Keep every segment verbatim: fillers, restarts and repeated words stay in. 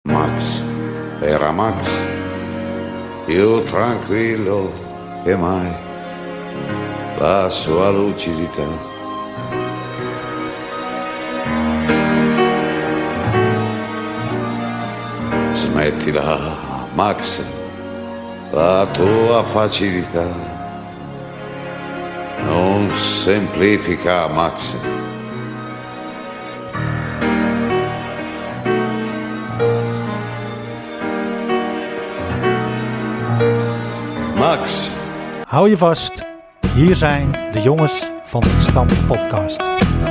Max era Max, più tranquillo che mai, la sua lucidità. Smettila, Max, la tua facilità non semplifica, Max. Max. Hou je vast, hier zijn de jongens van de Gestampte Podcast.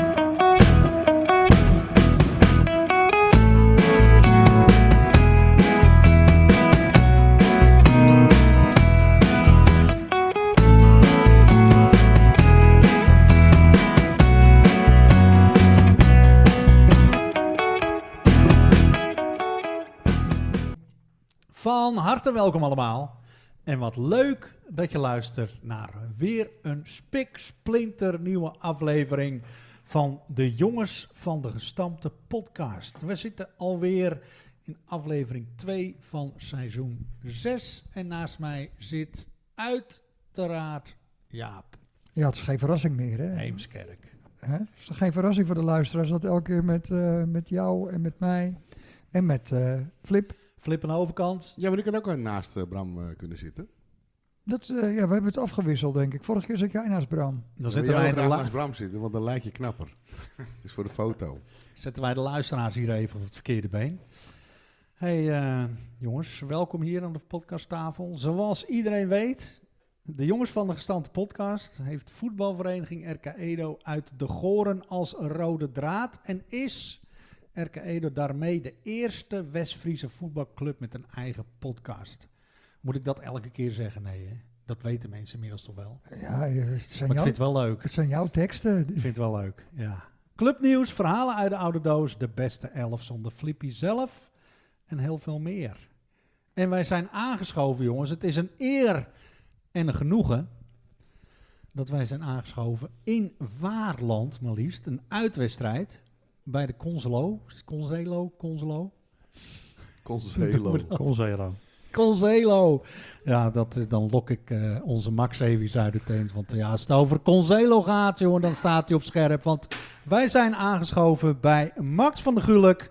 Van harte welkom allemaal. En wat leuk dat je luistert naar weer een spiksplinter nieuwe aflevering van de Jongens van de Gestampte Podcast. We zitten alweer in aflevering twee van seizoen zes. En naast mij zit uiteraard Jaap. Ja, het is geen verrassing meer, hè? Heemskerk. Hè? Het is geen verrassing voor de luisteraars dat elke keer met, uh, met jou en met mij en met uh, Flip. Flip aan de overkant. Ja, maar die kan ook naast uh, Bram uh, kunnen zitten. Dat, uh, ja, we hebben het afgewisseld, denk ik. Vorige keer zat jij naast Bram. Dan zetten wij, wij de la- naast Bram zitten, want dan lijk je knapper. Dus voor de foto. zetten wij de luisteraars hier even op het verkeerde been. Hey uh, jongens, welkom hier aan de podcasttafel. Zoals iedereen weet, de Jongens van de Gestampte Podcast heeft voetbalvereniging R K Edo uit de Goren als rode draad. En is R K Edo daarmee de eerste West-Friese voetbalclub met een eigen podcast. Moet ik dat elke keer zeggen? Nee, hè? Dat weten mensen inmiddels toch wel. Ja, het zijn, Maar ik jou, vind het wel leuk. het zijn jouw teksten. Ik vind het wel leuk, ja. Clubnieuws, verhalen uit de oude doos, de beste elf zonder Flippy zelf en heel veel meer. En wij zijn aangeschoven, jongens. Het is een eer en een genoegen dat wij zijn aangeschoven in Waarland, maar liefst. Een uitwedstrijd bij de Conselo. Conselo? Conselo? Conselo. Conselo. Conselo. Ja, dat, is- dan lok ik uh, onze Max even eens uit de tent. Want uh, ja, als het over Conselo gaat, jongen, dan staat hij op scherp. Want wij zijn aangeschoven bij Max van der Gulik,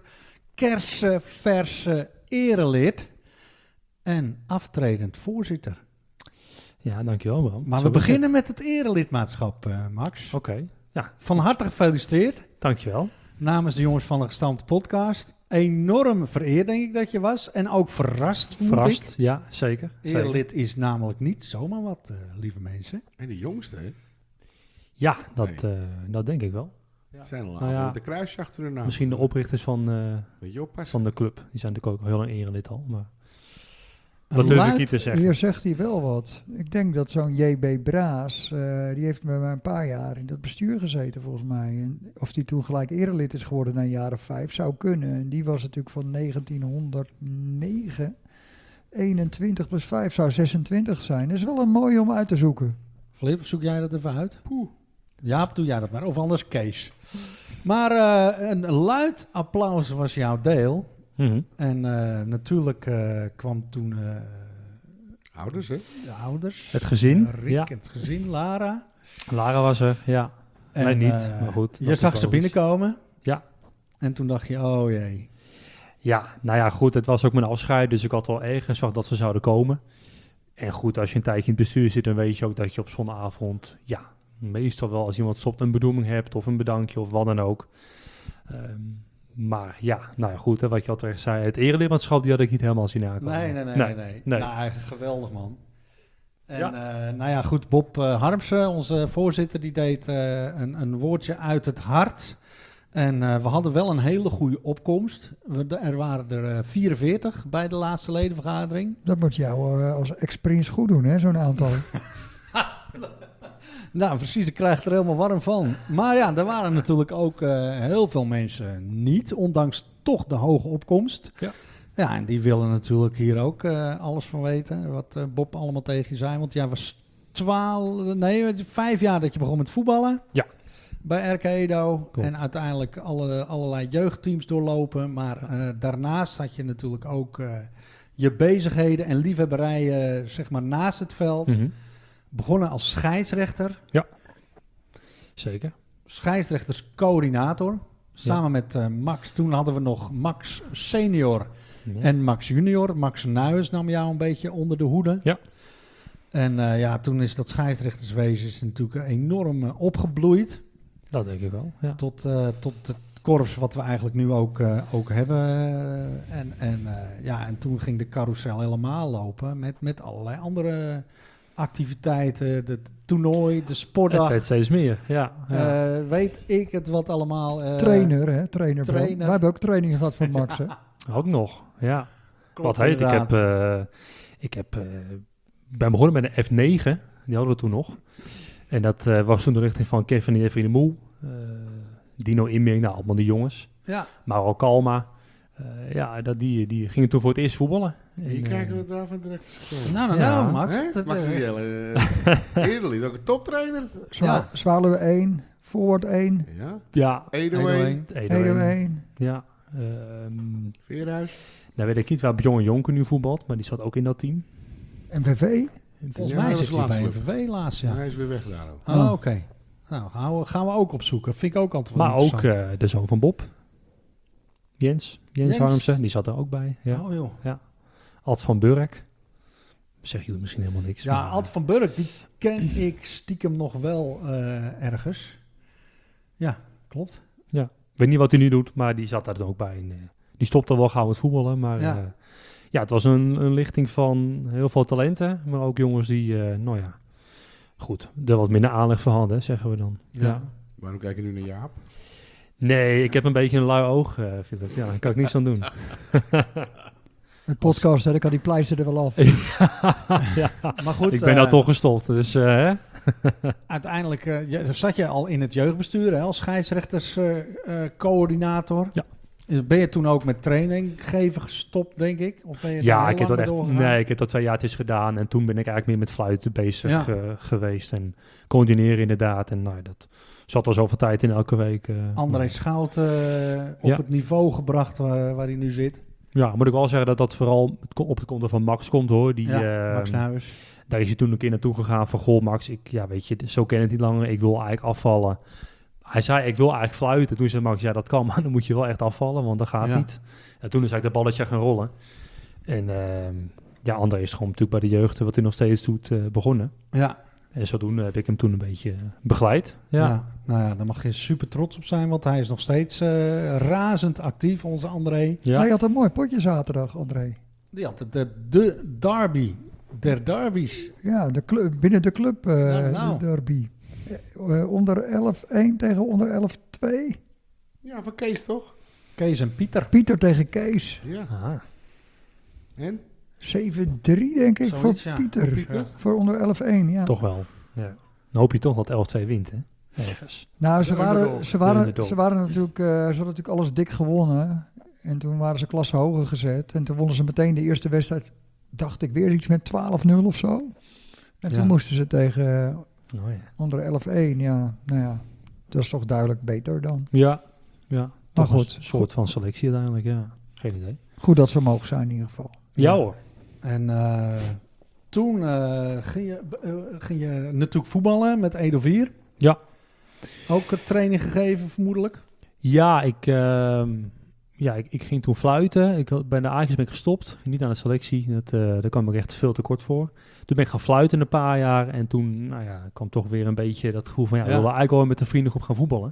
kersenverse erelid en aftredend voorzitter. Ja, dankjewel Bram. Maar Zo we is beginnen met het erelidmaatschap, uh, Max. het. Oké, ja, Van harte gefeliciteerd. dankjewel. Namens de Jongens van de Gestampte Podcast. Enorm vereerd, denk ik dat je was. En ook verrast, vond Verrast, ik. ja, zeker. zeker. Erelid is namelijk niet zomaar wat, uh, lieve mensen. En de jongste, hè? Ja, dat, eh, dat denk ik wel. Ja. Zijn al Nou nou ja, met de kruisje achter hun naam. Misschien de oprichters van, eh, Weet je oppassen. van de club. Die zijn natuurlijk ook heel een erelid al. Maar dat durf ik niet te zeggen. Hier zegt hij wel wat. Ik denk dat zo'n J B Braas, uh, die heeft met mij een paar jaar in dat bestuur gezeten volgens mij. En of die toen gelijk erelid is geworden na een jaar of vijf, zou kunnen. En die was natuurlijk van negentienhonderdnegen. eenentwintig plus vijf zou zesentwintig zijn. Dat is wel een mooie om uit te zoeken. Flip, zoek jij dat even uit? Poeh. Jaap, doe jij dat maar. Of anders Kees. Maar uh, een luid applaus was jouw deel. Mhm. En uh, natuurlijk uh, kwam toen uh, Ouders, hè? de ouders. Het gezin, Uh, Rick, ja. het gezin, Lara. Lara was er, ja. En, Mij niet, uh, maar goed. Je dat zag is ze wel iets. binnenkomen. Ja. En toen dacht je, oh jee. Ja, nou ja, goed. Het was ook mijn afscheid, dus ik had wel ergens zag dat ze zouden komen. En goed, als je een tijdje in het bestuur zit, dan weet je ook dat je op zo'n avond, ja, meestal wel als iemand stopt een bedoeling hebt of een bedankje of wat dan ook. Um, maar ja, nou ja, goed, hè, wat je al terecht zei, het erelidmaatschap, die had ik niet helemaal zien aankomen. Nee, nee, nee, Nee, nee. nee. nee. Nou, eigenlijk geweldig, man. En Ja. ja. Uh, nou ja, goed, Bob uh, Harmsen, onze voorzitter, die deed uh, een, een woordje uit het hart. En uh, we hadden wel een hele goede opkomst. We, er waren er uh, vierenveertig bij de laatste ledenvergadering. Dat moet jou uh, als ex-prins goed doen, hè, zo'n aantal. Nou, precies, ik krijg er helemaal warm van. Maar ja, er waren natuurlijk ook uh, heel veel mensen niet, ondanks toch de hoge opkomst. Ja. Ja, en die willen natuurlijk hier ook uh, alles van weten, wat uh, Bob allemaal tegen je zei. Want jij was twaalf, nee, vijf jaar dat je begon met voetballen. Ja. bij R K Edo. Klopt. En uiteindelijk alle, allerlei jeugdteams doorlopen. Maar uh, daarnaast had je natuurlijk ook uh, je bezigheden en liefhebberijen uh, zeg maar naast het veld. Mm-hmm. Begonnen als scheidsrechter. Zeker. Scheidsrechterscoördinator. Samen ja. met uh, Max. Toen hadden we nog Max senior ja. en Max junior. Max Nuijs nam jou een beetje onder de hoede. Ja. En uh, ja, toen is dat scheidsrechterswezen is natuurlijk enorm uh, opgebloeid. Dat denk ik wel, ja. Tot, uh, tot het korps wat we eigenlijk nu ook, uh, ook hebben. Uh, en, en, uh, ja, en toen ging de carousel helemaal lopen met, met allerlei andere activiteiten. De toernooi, de sportdag. Het werd steeds meer, ja. ja. Uh, weet ik het wat allemaal. Uh, trainer, hè? Trainer. trainer. We hebben ook trainingen gehad van Max, hè? Ook nog, ja. Klopt, wat heet, ik heb... Uh, ik heb uh, ben begonnen met een F negen, die hadden we toen nog. En dat uh, was toen de richting van Kevin en Jeffrey de Moel, uh, Dino Imming, nou, allemaal die jongens. Ja. Mauro Kalma. Uh, ja, dat, die, die gingen toen voor het eerst voetballen. Hier kijken we daar van terecht is gekomen. Nou, nou, Ja. nou, Max. Hè? Dat, Max uh, is uh, Eerderlied, ook een toptrainer. Zwa- Ja. Zwaluwe één, Forward één, Ja, Ja, Edo één, Edo Edo één. één. Ja. Um, Veerhuis. nou weet ik niet waar Bjorn Jonker nu voetbalt, maar die zat ook in dat team. M V V. volgens Ja, mij dat zit was hij bij laatst M V W laatst, ja. Hij is weer weg daar ook. Oh, Oh. oké. Okay. Nou, gaan we, gaan we ook opzoeken. Vind ik ook altijd wel Maar ook interessant. uh, de zoon van Bob. Jens. Jens, Jens. Harmsen, die zat er ook bij. Ja. Oh, joh. Ad van Burk. Zeg jullie misschien helemaal niks. Ja, maar, Ad van Burk, die ken ik stiekem nog wel uh, ergens. Ja, klopt. Ik weet niet wat hij nu doet, maar die zat daar dan ook bij. En, uh, die stopte wel gauw met voetballen. Maar Ja. ja, uh, ja het was een, een lichting van heel veel talenten. Maar ook jongens die, uh, nou ja, goed, er wat minder aanleg voor hadden, zeggen we dan. Ja. Ja. Waarom kijk je nu naar Jaap? Nee, ik heb een beetje een lui oog, uh, Philip. Ja, daar kan ik niets aan doen. Met podcast, hè, dan kan die pleister er wel af. ja, Maar goed, ik ben nou uh, toch gestopt, dus uh, hè? uiteindelijk uh, je, zat je al in het jeugdbestuur hè, als scheidsrechterscoördinator. Uh, uh, Ja. Ben je toen ook met training geven gestopt, denk ik? Of ben je Ja, daar ik heel heb dat lang echt. mee doorgegaan? Nee, ik heb dat twee jaar eens gedaan en toen ben ik eigenlijk meer met fluiten bezig Ja. uh, geweest en coördineren inderdaad. En nou, dat zat al zoveel tijd in elke week. Uh, André nou. Schout uh, op Ja. het niveau gebracht waar, waar hij nu zit. Ja, moet ik wel zeggen dat dat vooral op het konto van Max komt hoor. Die, Ja, uh, Max Nuijs. daar is hij toen een keer naartoe gegaan van goh Max, ik, ja weet je, zo ken ik het niet langer. Ik wil eigenlijk afvallen. Hij zei, ik wil eigenlijk fluiten. Toen zei Max, ja dat kan, maar dan moet je wel echt afvallen, want dat gaat Ja. niet. En toen is eigenlijk dat balletje gaan rollen. En uh, ja, André is gewoon natuurlijk bij de jeugd, wat hij nog steeds doet, uh, begonnen. Ja. En zodoende heb ik hem toen een beetje begeleid. Ja. Ja. Nou ja, daar mag je super trots op zijn, want hij is nog steeds uh, razend actief, onze André. Ja. Hij had een mooi potje zaterdag, André. Die had de, de, de derby der derbies. Ja, de club, binnen de club, uh, Nou, nou. de derby. Uh, onder elf één tegen onder elf twee. Ja, van Kees toch? Kees en Pieter. Pieter tegen Kees. Ja. Aha. En? zeven drie denk ik Zoiets, voor ja. Pieter. Voor Pieter? Ja. Voor onder elf één, ja. Toch wel. Ja. Dan hoop je toch dat elf twee wint, hè? Ergens. Nou, ze De waren, underdog. ze De waren, underdog. ze waren natuurlijk, uh, ze hadden natuurlijk alles dik gewonnen. En toen waren ze klasse hoger gezet. En toen wonnen ze meteen de eerste wedstrijd, dacht ik weer iets met twaalf nul of zo. En toen Ja. moesten ze tegen uh, Oh, ja. onder elf één, ja. Nou ja, dat is toch duidelijk beter dan. Ja, ja. Toch goed. een soort van selectie uiteindelijk, ja. Geen idee. Goed dat ze mogen zijn in ieder geval. Ja hoor. En uh, toen uh, ging, je, uh, ging je natuurlijk voetballen met Edo vier. Ja. Ook een training gegeven vermoedelijk. Ja, ik, uh, ja ik, ik ging toen fluiten. Ik had, bij de Ajax ben ik gestopt. Ging niet aan de selectie. Dat, uh, daar kwam ik echt veel te kort voor. Toen ben ik gaan fluiten een paar jaar. En toen nou ja, kwam toch weer een beetje dat gevoel van... ja, ik Ja. wilde eigenlijk wel met een vriendengroep gaan voetballen.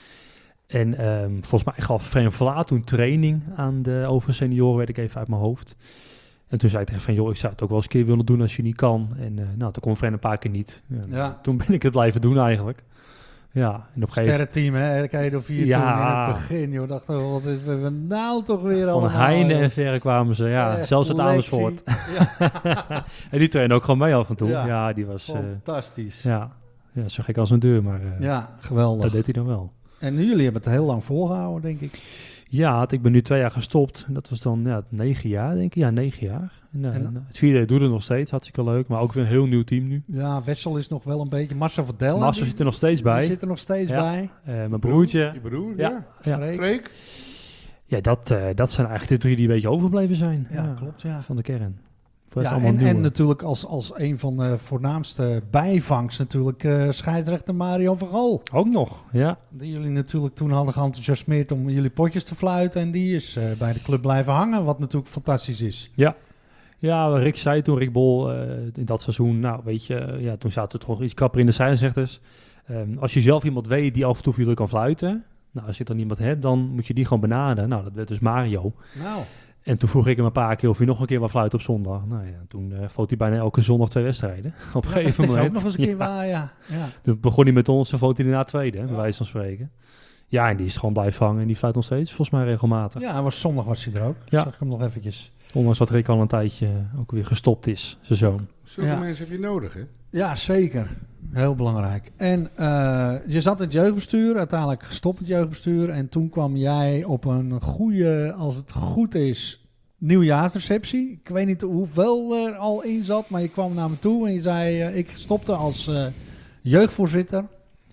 En um, volgens mij gaf Frem Vlaat toen training aan de oversenioren, weet ik even uit mijn hoofd. En toen zei ik tegen van, joh, ik zou het ook wel eens een keer willen doen als je niet kan. En uh, nou, toen kon Frem een paar keer niet. En, Ja. Toen ben ik het blijven doen eigenlijk. Ja, en op een gegeven moment... Sterrenteam, hè? R K Edo vier Ja. toen in het begin. Joh, dacht, oh, wat is we nou toch weer Van allemaal... Heine joh. en verre kwamen ze, ja. Echt, Zelfs uit Lexie. Amersfoort. Ja, En die trainde ook gewoon mee af en toe. Ja. Ja, die was... Uh, fantastisch. ja. ja, zo gek als een deur, maar uh, Ja, geweldig. dat deed hij dan wel. En jullie hebben het heel lang volgehouden, denk ik. Ja, ik ben nu twee jaar gestopt. En dat was dan ja, negen jaar, denk ik. Ja, negen jaar. En, uh, En- en, uh, het vierde doet het nog steeds. Hartstikke leuk. Maar ook weer een heel nieuw team nu. Ja, Wessel is nog wel een beetje... Marcel Verdel. Marcel zit er nog steeds bij. Die zit er nog steeds Ja. bij. Uh, mijn broertje. Je broer, Ja. ja. Ja, Freek. Freek. ja dat, uh, dat zijn eigenlijk de drie die een beetje overgebleven zijn. Ja, klopt, ja. Van de kern. Voor Ja, allemaal en, en nieuwe. natuurlijk als, als een van de voornaamste bijvangst natuurlijk eh, scheidsrechter Mario van Gaal. Ook nog, ja. Die jullie natuurlijk toen hadden geenthousiasmeerd om jullie potjes te fluiten. En die is uh, bij de club blijven hangen, wat natuurlijk fantastisch is. Ja, Rick zei toen, Rick Bol, uh, in dat seizoen, nou weet je, uh, ja, toen zaten we toch iets krapper in de scheidsrechters. Um, als je zelf iemand weet die af en toe voor jullie kan fluiten, nou als je dan niemand hebt, dan moet je die gewoon benaderen. Nou, dat werd dus Mario. Nou, En toen vroeg ik hem een paar keer of hij nog een keer wat fluit op zondag. Nou ja, toen uh, floot hij bijna elke zondag twee wedstrijden. Op een ja, gegeven dat is moment. ook nog eens een keer Ja. waar, ja. ja. Toen begon hij met ons en floot hij daarna tweede, bij wijze van spreken. Ja, en die is gewoon blijven hangen en die fluit nog steeds, volgens mij regelmatig. Ja, hij was zondag was hij er ook. Ja. Zag ik hem nog eventjes. Ondanks dat Rick al een tijdje ook weer gestopt is, zijn zoon. Zulke Ja. mensen heb je nodig, hè? Ja, zeker. Heel belangrijk. En uh, je zat in het jeugdbestuur, uiteindelijk gestopt in het jeugdbestuur. En toen kwam jij op een goede, als het goed is, nieuwjaarsreceptie. Ik weet niet hoeveel er al in zat, maar je kwam naar me toe en je zei, uh, ik stopte als uh, jeugdvoorzitter.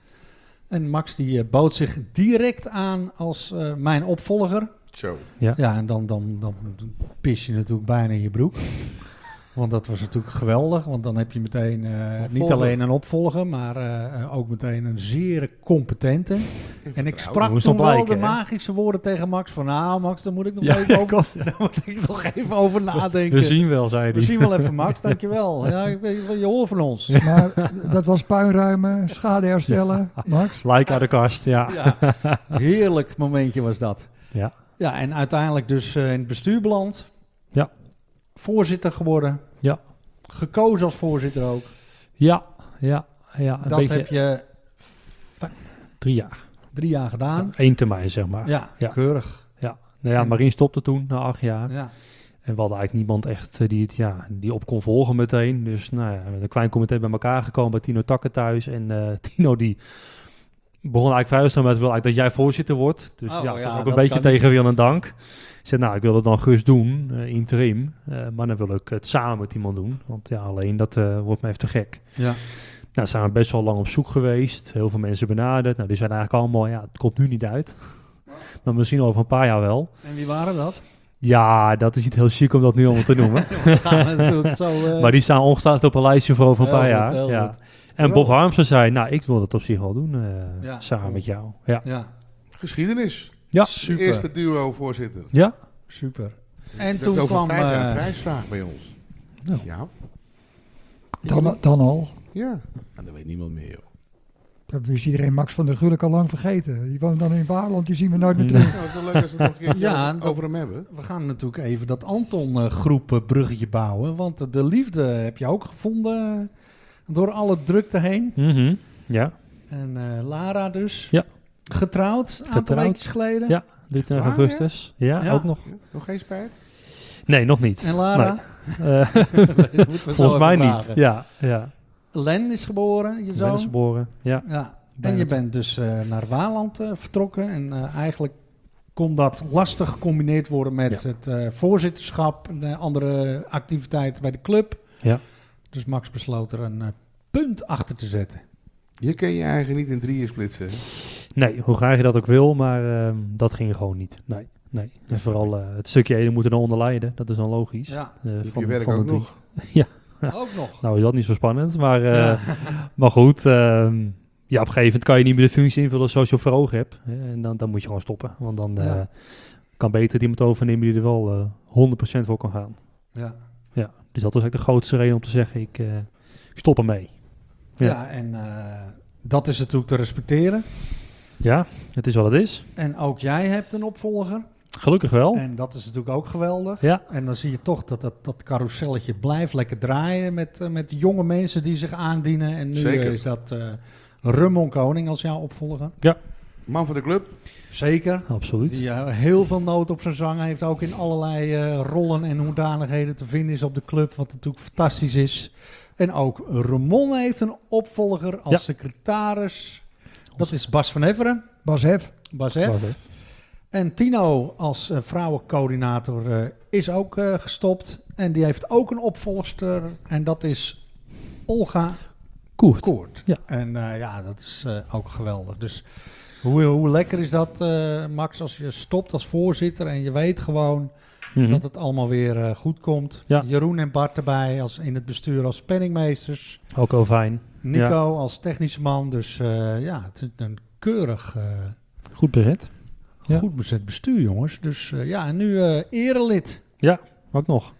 En Max die uh, bood zich direct aan als uh, mijn opvolger. Zo. Ja. Ja, en dan, dan, dan pis je natuurlijk bijna in je broek. Want dat was natuurlijk geweldig. Want dan heb je meteen uh, niet alleen een opvolger, maar uh, ook meteen een zeer competente. En ik sprak Moest toen nog wel blijken, de hè? magische woorden tegen Max. Van nou Max, daar moet ik nog, Ja, even, over, klopt. daar moet ik nog even over nadenken. We zien wel, zei We hij. zien wel even Max, dankjewel. Ja, ik weet- je hoort van ons. Maar dat was puinruimen, schade herstellen, Max. Like uit de kast, ja. Ja, heerlijk momentje was dat. Ja. Ja, en uiteindelijk dus uh, in het bestuur beland. Ja. Voorzitter geworden. Ja. Gekozen als voorzitter ook. Ja, ja, ja. Een Dat beetje heb je drie jaar. drie jaar gedaan. Eén termijn, zeg maar. Ja, Ja. keurig. Ja. Nou ja, En- Marien stopte toen, na acht jaar. Ja. En we hadden eigenlijk niemand echt eh, die het ja, die op kon volgen meteen. Dus nou ja, met een klein comité bij elkaar gekomen bij Tino Takken thuis. En uh, Tino die begon eigenlijk vrij snel met wil eigenlijk dat jij voorzitter wordt. Dus Oh, ja, het ja, was ook dat een beetje kan tegen wil en dank. Ik zei, nou, ik wil het dan gerust doen, uh, interim. Uh, maar dan wil ik het samen met iemand doen. Want ja, alleen dat uh, wordt me even te gek. Ja. Nou, zijn we best wel lang op zoek geweest. Heel veel mensen benaderd. Nou, die zeiden eigenlijk allemaal, ja, het komt nu niet uit. Maar misschien over een paar jaar wel. En wie waren dat? Ja, dat is niet heel chic om dat nu allemaal te noemen. We gaan natuurlijk zo... uh, Maar die staan ongetwijfeld op een lijstje voor over een heel paar goed, jaar. heel Ja. goed. En Bob Harmsen zei, nou, ik wil dat op zich wel doen, uh, Ja. samen met jou. Ja, Ja, Geschiedenis. ja. De super. eerste duo-voorzitter. ja. Super. En Dat toen is over kwam... vijf jaar een uh, prijsvraag bij ons. Nou. Ja. Dan, dan al. Ja. Nou, dat weet niemand meer, joh. Dat is iedereen Max van der Gulik al lang vergeten. Die woont dan in Waarland, die zien we nooit meer terug. Nou, het is wel leuk als we het nog een keer Ja, over, dat- over hem hebben. we gaan natuurlijk even dat Anton-groep uh, bruggetje bouwen. Want uh, de liefde heb je ook gevonden uh, door alle drukte heen. Mhm. Ja, En uh, Lara dus. Ja. Getrouwd, een aantal Getrouwd. weken geleden. Ja. drieëntwintig Waar, augustus. Ja, Ja. ook nog. Ja, nog geen spijt? Nee, nog niet. En Lara? Uh, Dat moeten we zo volgens mij even niet. vragen. Ja, ja. Len is geboren, je Ben zoon. is geboren. Ja. Ja. En Bijna je toe. bent dus uh, naar Waaland uh, vertrokken. En uh, eigenlijk kon dat lastig gecombineerd worden met Ja. het uh, voorzitterschap en uh, andere activiteiten bij de club. Ja. Dus Max besloot er een uh, punt achter te zetten. Je kan je eigen niet in drieën splitsen. hè? Nee, hoe graag je dat ook wil, maar uh, dat ging gewoon niet. Nee, nee. En vooral uh, het stukje Ede moet er dan onder lijden. Dat is dan logisch. Ja, Uh, Doe je werk de ook drie. nog. Ja. ook nog. Nou is dat niet zo spannend, maar, uh, Ja. maar goed. Um, ja, op een gegeven moment kan je niet meer de functie invullen zoals je op voor ogen hebt. Hè, en dan, dan moet je gewoon stoppen. Want dan uh, Ja. kan beter iemand overnemen die er wel uh, honderd procent voor kan gaan. Ja. Ja, dus dat is eigenlijk de grootste reden om te zeggen, ik, uh, ik stop ermee. Ja. Ja. en uh, dat is natuurlijk te respecteren. Ja, het is wat het is. En ook jij hebt een opvolger. Gelukkig wel. En dat is natuurlijk ook geweldig. Ja, En dan zie je toch dat dat, dat carouselletje blijft lekker draaien met, uh, met jonge mensen die zich aandienen. En nu Zeker. uh, is dat uh, Ramon Koning als jouw opvolger. Man van de club. Zeker. absoluut. Die uh, heel veel nood op zijn zang heeft. Ook in allerlei uh, rollen en hoedanigheden te vinden is op de club. Wat natuurlijk fantastisch is. En ook Ramon heeft een opvolger als Ja. secretaris. Dat is Bas van Everen. Bas Hef. Bas F. Wacht even. En Tino als uh, vrouwencoördinator uh, is ook uh, gestopt. En die heeft ook een opvolgster. En dat is Olga Koert. Koert. Ja. En uh, ja, dat is uh, ook geweldig. Dus hoe, hoe lekker is dat, uh, Max, als je stopt als voorzitter en je weet gewoon Mm-hmm. dat het allemaal weer uh, goed komt. Ja. Jeroen en Bart erbij als in het bestuur als penningmeesters. Ook al fijn. Nico Ja. als technische man. Dus uh, ja, het is een keurig, uh, Goed bezet. Ja. goed bezet bestuur, jongens. Dus uh, ja, en nu uh, erelid. Ook nog.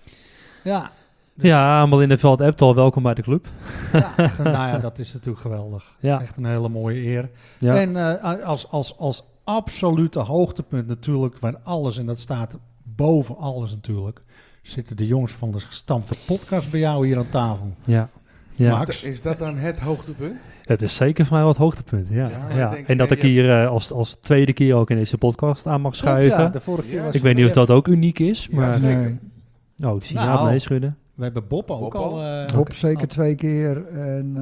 Ja. Dus, Ja, Melinda Veld Eptal, welkom bij de club. ja, nou ja, dat is natuurlijk geweldig. Ja. Echt een hele mooie eer. Ja. En uh, als, als, als absolute hoogtepunt natuurlijk, waar alles, en dat staat boven alles natuurlijk, zitten de jongens van de gestampte podcast bij jou hier aan tafel. Ja. Ja. Max? Is, dat, is dat dan het hoogtepunt? Het is zeker voor mij wat hoogtepunt. Ja. Ja, Ja. ik denk- En dat en ik je- hier uh, als, als tweede keer ook in deze podcast aan mag schuiven. Ja, de vorige keer Ja, was Ik weet het niet of Jeff. dat ook uniek is, Ja, maar... zeker. Oh, ik zie Nou. Jaap nee schudden. We hebben Bob ook Bob al. al? Uh, Bob Oké. zeker twee keer. En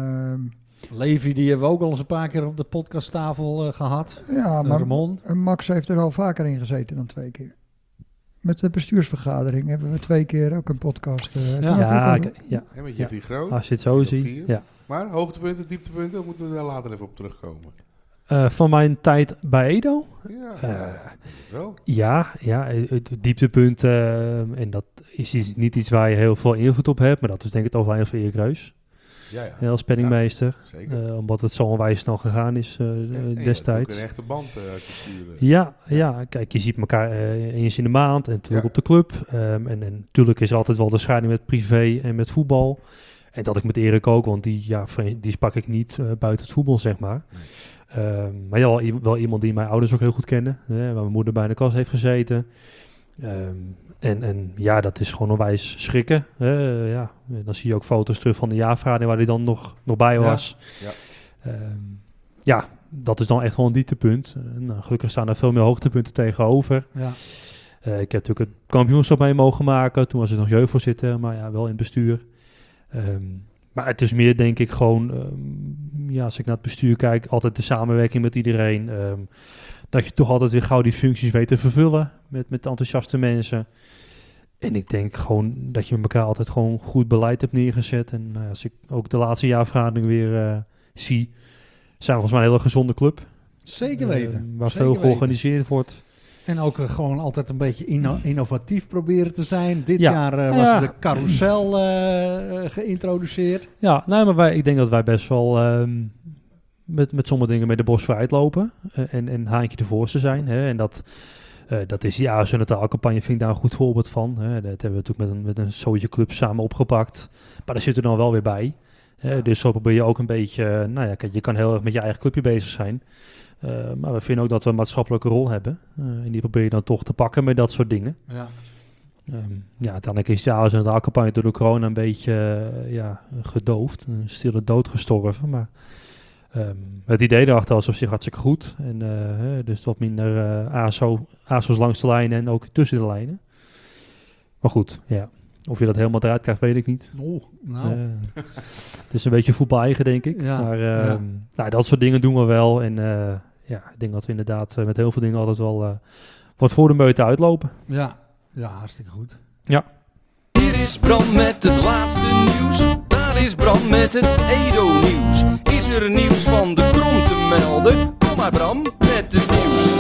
uh, Levi, die hebben we ook al eens een paar keer op de podcasttafel uh, gehad. ja, Uh, maar Ramon. uh, Max heeft er al vaker in gezeten dan twee keer. Met de bestuursvergadering hebben we twee keer ook een podcast. Uh, toen Ja. natuurlijk Ja, al- ik- ja, Hè, met Ja. Jeffy Groot. als je het zo Of ziet. vier. Ja. Maar hoogtepunten, dieptepunten, moeten we daar later even op terugkomen. Uh, van mijn tijd bij Edo? Ja, Eh. ja, wel. Ja, ja, het dieptepunt. Uh, en dat is iets- niet iets waar je heel veel invloed op hebt. Maar dat is denk ik het overlijden van Erik Reus. Ja, ja. Ja, als penningmeester. Zeker. Uh, omdat het zo onwijs snel gegaan is uh, En- en je hebt ook destijds. een echte band uh, uit te sturen. Ja, ja, kijk, je ziet elkaar uh, eens in de maand en natuurlijk Ja. op de club. Um, en, en natuurlijk is er altijd wel de scheiding met privé en met voetbal. En dat ik met Erik ook, want die, ja, die sprak ik niet uh, buiten het voetbal, zeg maar. Um, maar ja, wel, i- wel iemand die mijn ouders ook heel goed kennen. Hè, waar mijn moeder bij in de klas heeft gezeten. Um, en, en ja, dat is gewoon onwijs schrikken. Hè, uh, ja. En dan zie je ook foto's terug van de jaarvergadering waar hij dan nog, nog bij Ja. was. Ja. Um, ja, dat is dan echt wel een dieptepunt. Uh, nou, gelukkig staan er veel meer hoogtepunten tegenover. Ja. Uh, ik heb natuurlijk het kampioenschap mee mogen maken. Toen was ik nog jeugdvoorzitter, maar ja, wel in het bestuur. Um, maar het is meer, denk ik, gewoon... Um, ja, als ik naar het bestuur kijk, altijd de samenwerking met iedereen. Um, dat je toch altijd weer gauw die functies weet te vervullen met, met enthousiaste mensen. En ik denk gewoon dat je met elkaar altijd gewoon goed beleid hebt neergezet. En uh, als ik ook de laatste jaarvergadering weer uh, zie... zijn we volgens mij een hele gezonde club. Zeker Uh, weten. waar Zeker veel weten. georganiseerd wordt. En ook uh, gewoon altijd een beetje inno- innovatief proberen te zijn. Dit Ja. jaar uh, was Ja. de carousel uh, geïntroduceerd. Ja, nee, maar wij, ik denk dat wij best wel um, met, met sommige dingen met de borst vooruit lopen. Uh, en, en haantje de voorste zijn. Hè, en dat, uh, dat is die A S N-taalcampagne, vind ik daar een goed voorbeeld van. Hè. Dat hebben we natuurlijk met een, met een Sootje Club samen opgepakt. Maar daar zit er dan wel weer bij. Hè. Ja. Dus dus zo probeer je ook een beetje... Nou ja, kijk, je kan heel erg met je eigen clubje bezig zijn. Uh, maar we vinden ook dat we een maatschappelijke rol hebben. Uh, en die probeer je dan toch te pakken met dat soort dingen. Ja. Um, ja, uiteindelijk is de A S N-taalcampagne door de corona een beetje uh, ja, gedoofd. Een stille dood gestorven. Maar um, het idee erachter was op zich hartstikke goed. En, uh, hè, dus wat minder uh, A S O, A S O's langs de lijnen en ook tussen de lijnen. Maar goed, ja. Of je dat helemaal eruit krijgt, weet ik niet. Oeh, nou. Uh, het is een beetje voetbal eigen, denk ik. Ja, maar um, ja. nou, dat soort dingen doen we wel. En uh, ja, ik denk dat we inderdaad uh, met heel veel dingen altijd wel uh, wat voor de meute uitlopen. Ja. Ja, hartstikke goed. Hier is Bram met het laatste nieuws. Daar is Bram met het Edo-nieuws. Is er nieuws van de Krom te melden? Kom maar Bram met het nieuws.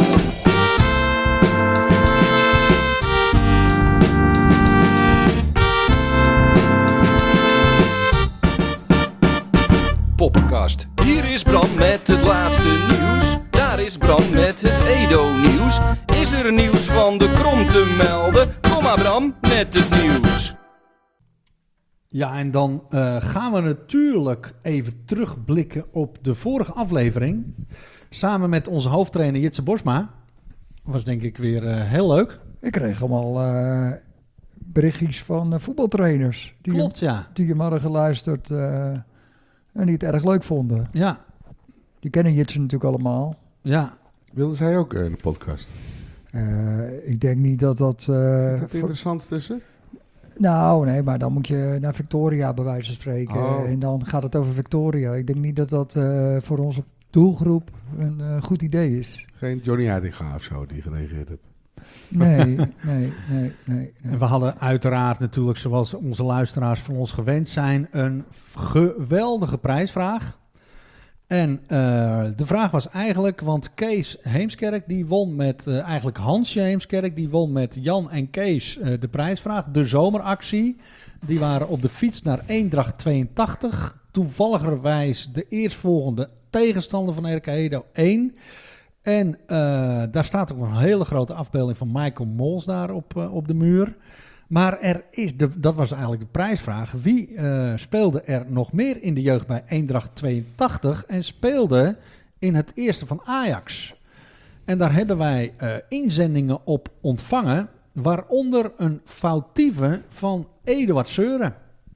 Poppenkast. Hier is Bram met het laatste nieuws. Daar is Bram met het Edo-nieuws. Is er nieuws van de Krom te melden? Kom maar Bram met het nieuws. Ja, en dan uh, gaan we natuurlijk even terugblikken op de vorige aflevering. Samen met onze hoofdtrainer Jitse Bosma. Was denk ik weer uh, heel leuk. Ik kreeg allemaal uh, berichtjes van uh, voetbaltrainers. Die Klopt, ja. Hem, die hem hadden geluisterd uh, en die het erg leuk vonden. Ja, Die kennen Jitse natuurlijk allemaal. ja. Wilden zij ook uh, in de podcast? Uh, ik denk niet dat dat... Uh, Is dat voor- interessant tussen? Nou, nee, maar dan moet je naar Victoria bij wijze van spreken. Oh. En dan gaat het over Victoria. Ik denk niet dat dat uh, voor ons op, doelgroep een uh, goed idee is. Geen Johnny Heitinga of zo die gereageerd heeft. Nee, nee, nee, nee, nee. En we hadden uiteraard natuurlijk, zoals onze luisteraars van ons gewend zijn, een geweldige prijsvraag. En uh, de vraag was eigenlijk, want Kees Heemskerk die won met, uh, eigenlijk Hansje Heemskerk, die won met Jan en Kees uh, de prijsvraag, de zomeractie. Die waren op de fiets naar Eendracht tweeëntachtig. Toevalligerwijs de eerstvolgende tegenstander van R K Edo één. En uh, daar staat ook een hele grote afbeelding van Michael Mols daar op, uh, op de muur. Maar er is, de, dat was eigenlijk de prijsvraag. Wie uh, speelde er nog meer in de jeugd bij Eendracht tweeëntachtig en speelde in het eerste van Ajax? En daar hebben wij uh, inzendingen op ontvangen, waaronder een foutieve van Eduard Seuren.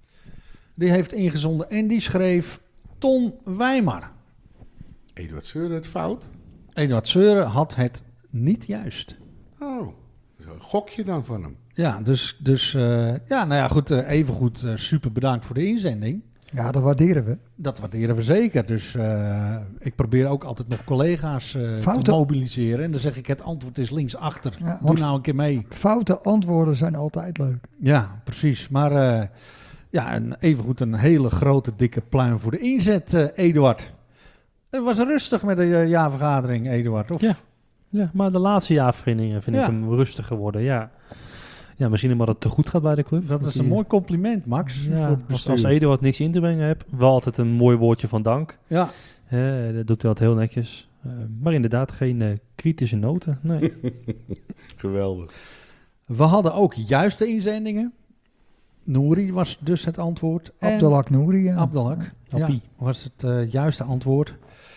Die heeft ingezonden en die schreef Ton Wijmar. Eduard Seuren het fout? Eduard Seuren had het niet juist. Oh, zo een gokje dan van hem. Ja, dus, dus uh, ja, nou ja, goed, uh, evengoed uh, super bedankt voor de inzending. Ja, dat waarderen we. Dat waarderen we zeker. Dus uh, ik probeer ook altijd nog collega's uh, Foute... te mobiliseren. En dan zeg ik, het antwoord is linksachter. Ja, Doe nou een keer mee. Foute antwoorden zijn altijd leuk. Ja, precies. Maar uh, ja, een, evengoed een hele grote, dikke pluim voor de inzet, uh, Eduard. Het was rustig met de uh, jaarvergadering, Eduard, of? Ja. Ja, maar de laatste jaarverenigingen vind Ja. ik hem rustig geworden, ja. Ja, misschien omdat het te goed gaat bij de club. Dat is die- een mooi compliment, Max. Ja, voor het als, bestuur. als Eduard niks in te brengen hebt, wel altijd een mooi woordje van dank. Ja, Hè, dat doet hij altijd heel netjes. Uh, maar inderdaad, geen uh, kritische noten. Nee. Geweldig. we hadden ook juiste inzendingen. Nouri was dus het antwoord. En Abdelhak Nouri. Ja. Abdelhak, ja, Appie. was het uh, juiste antwoord.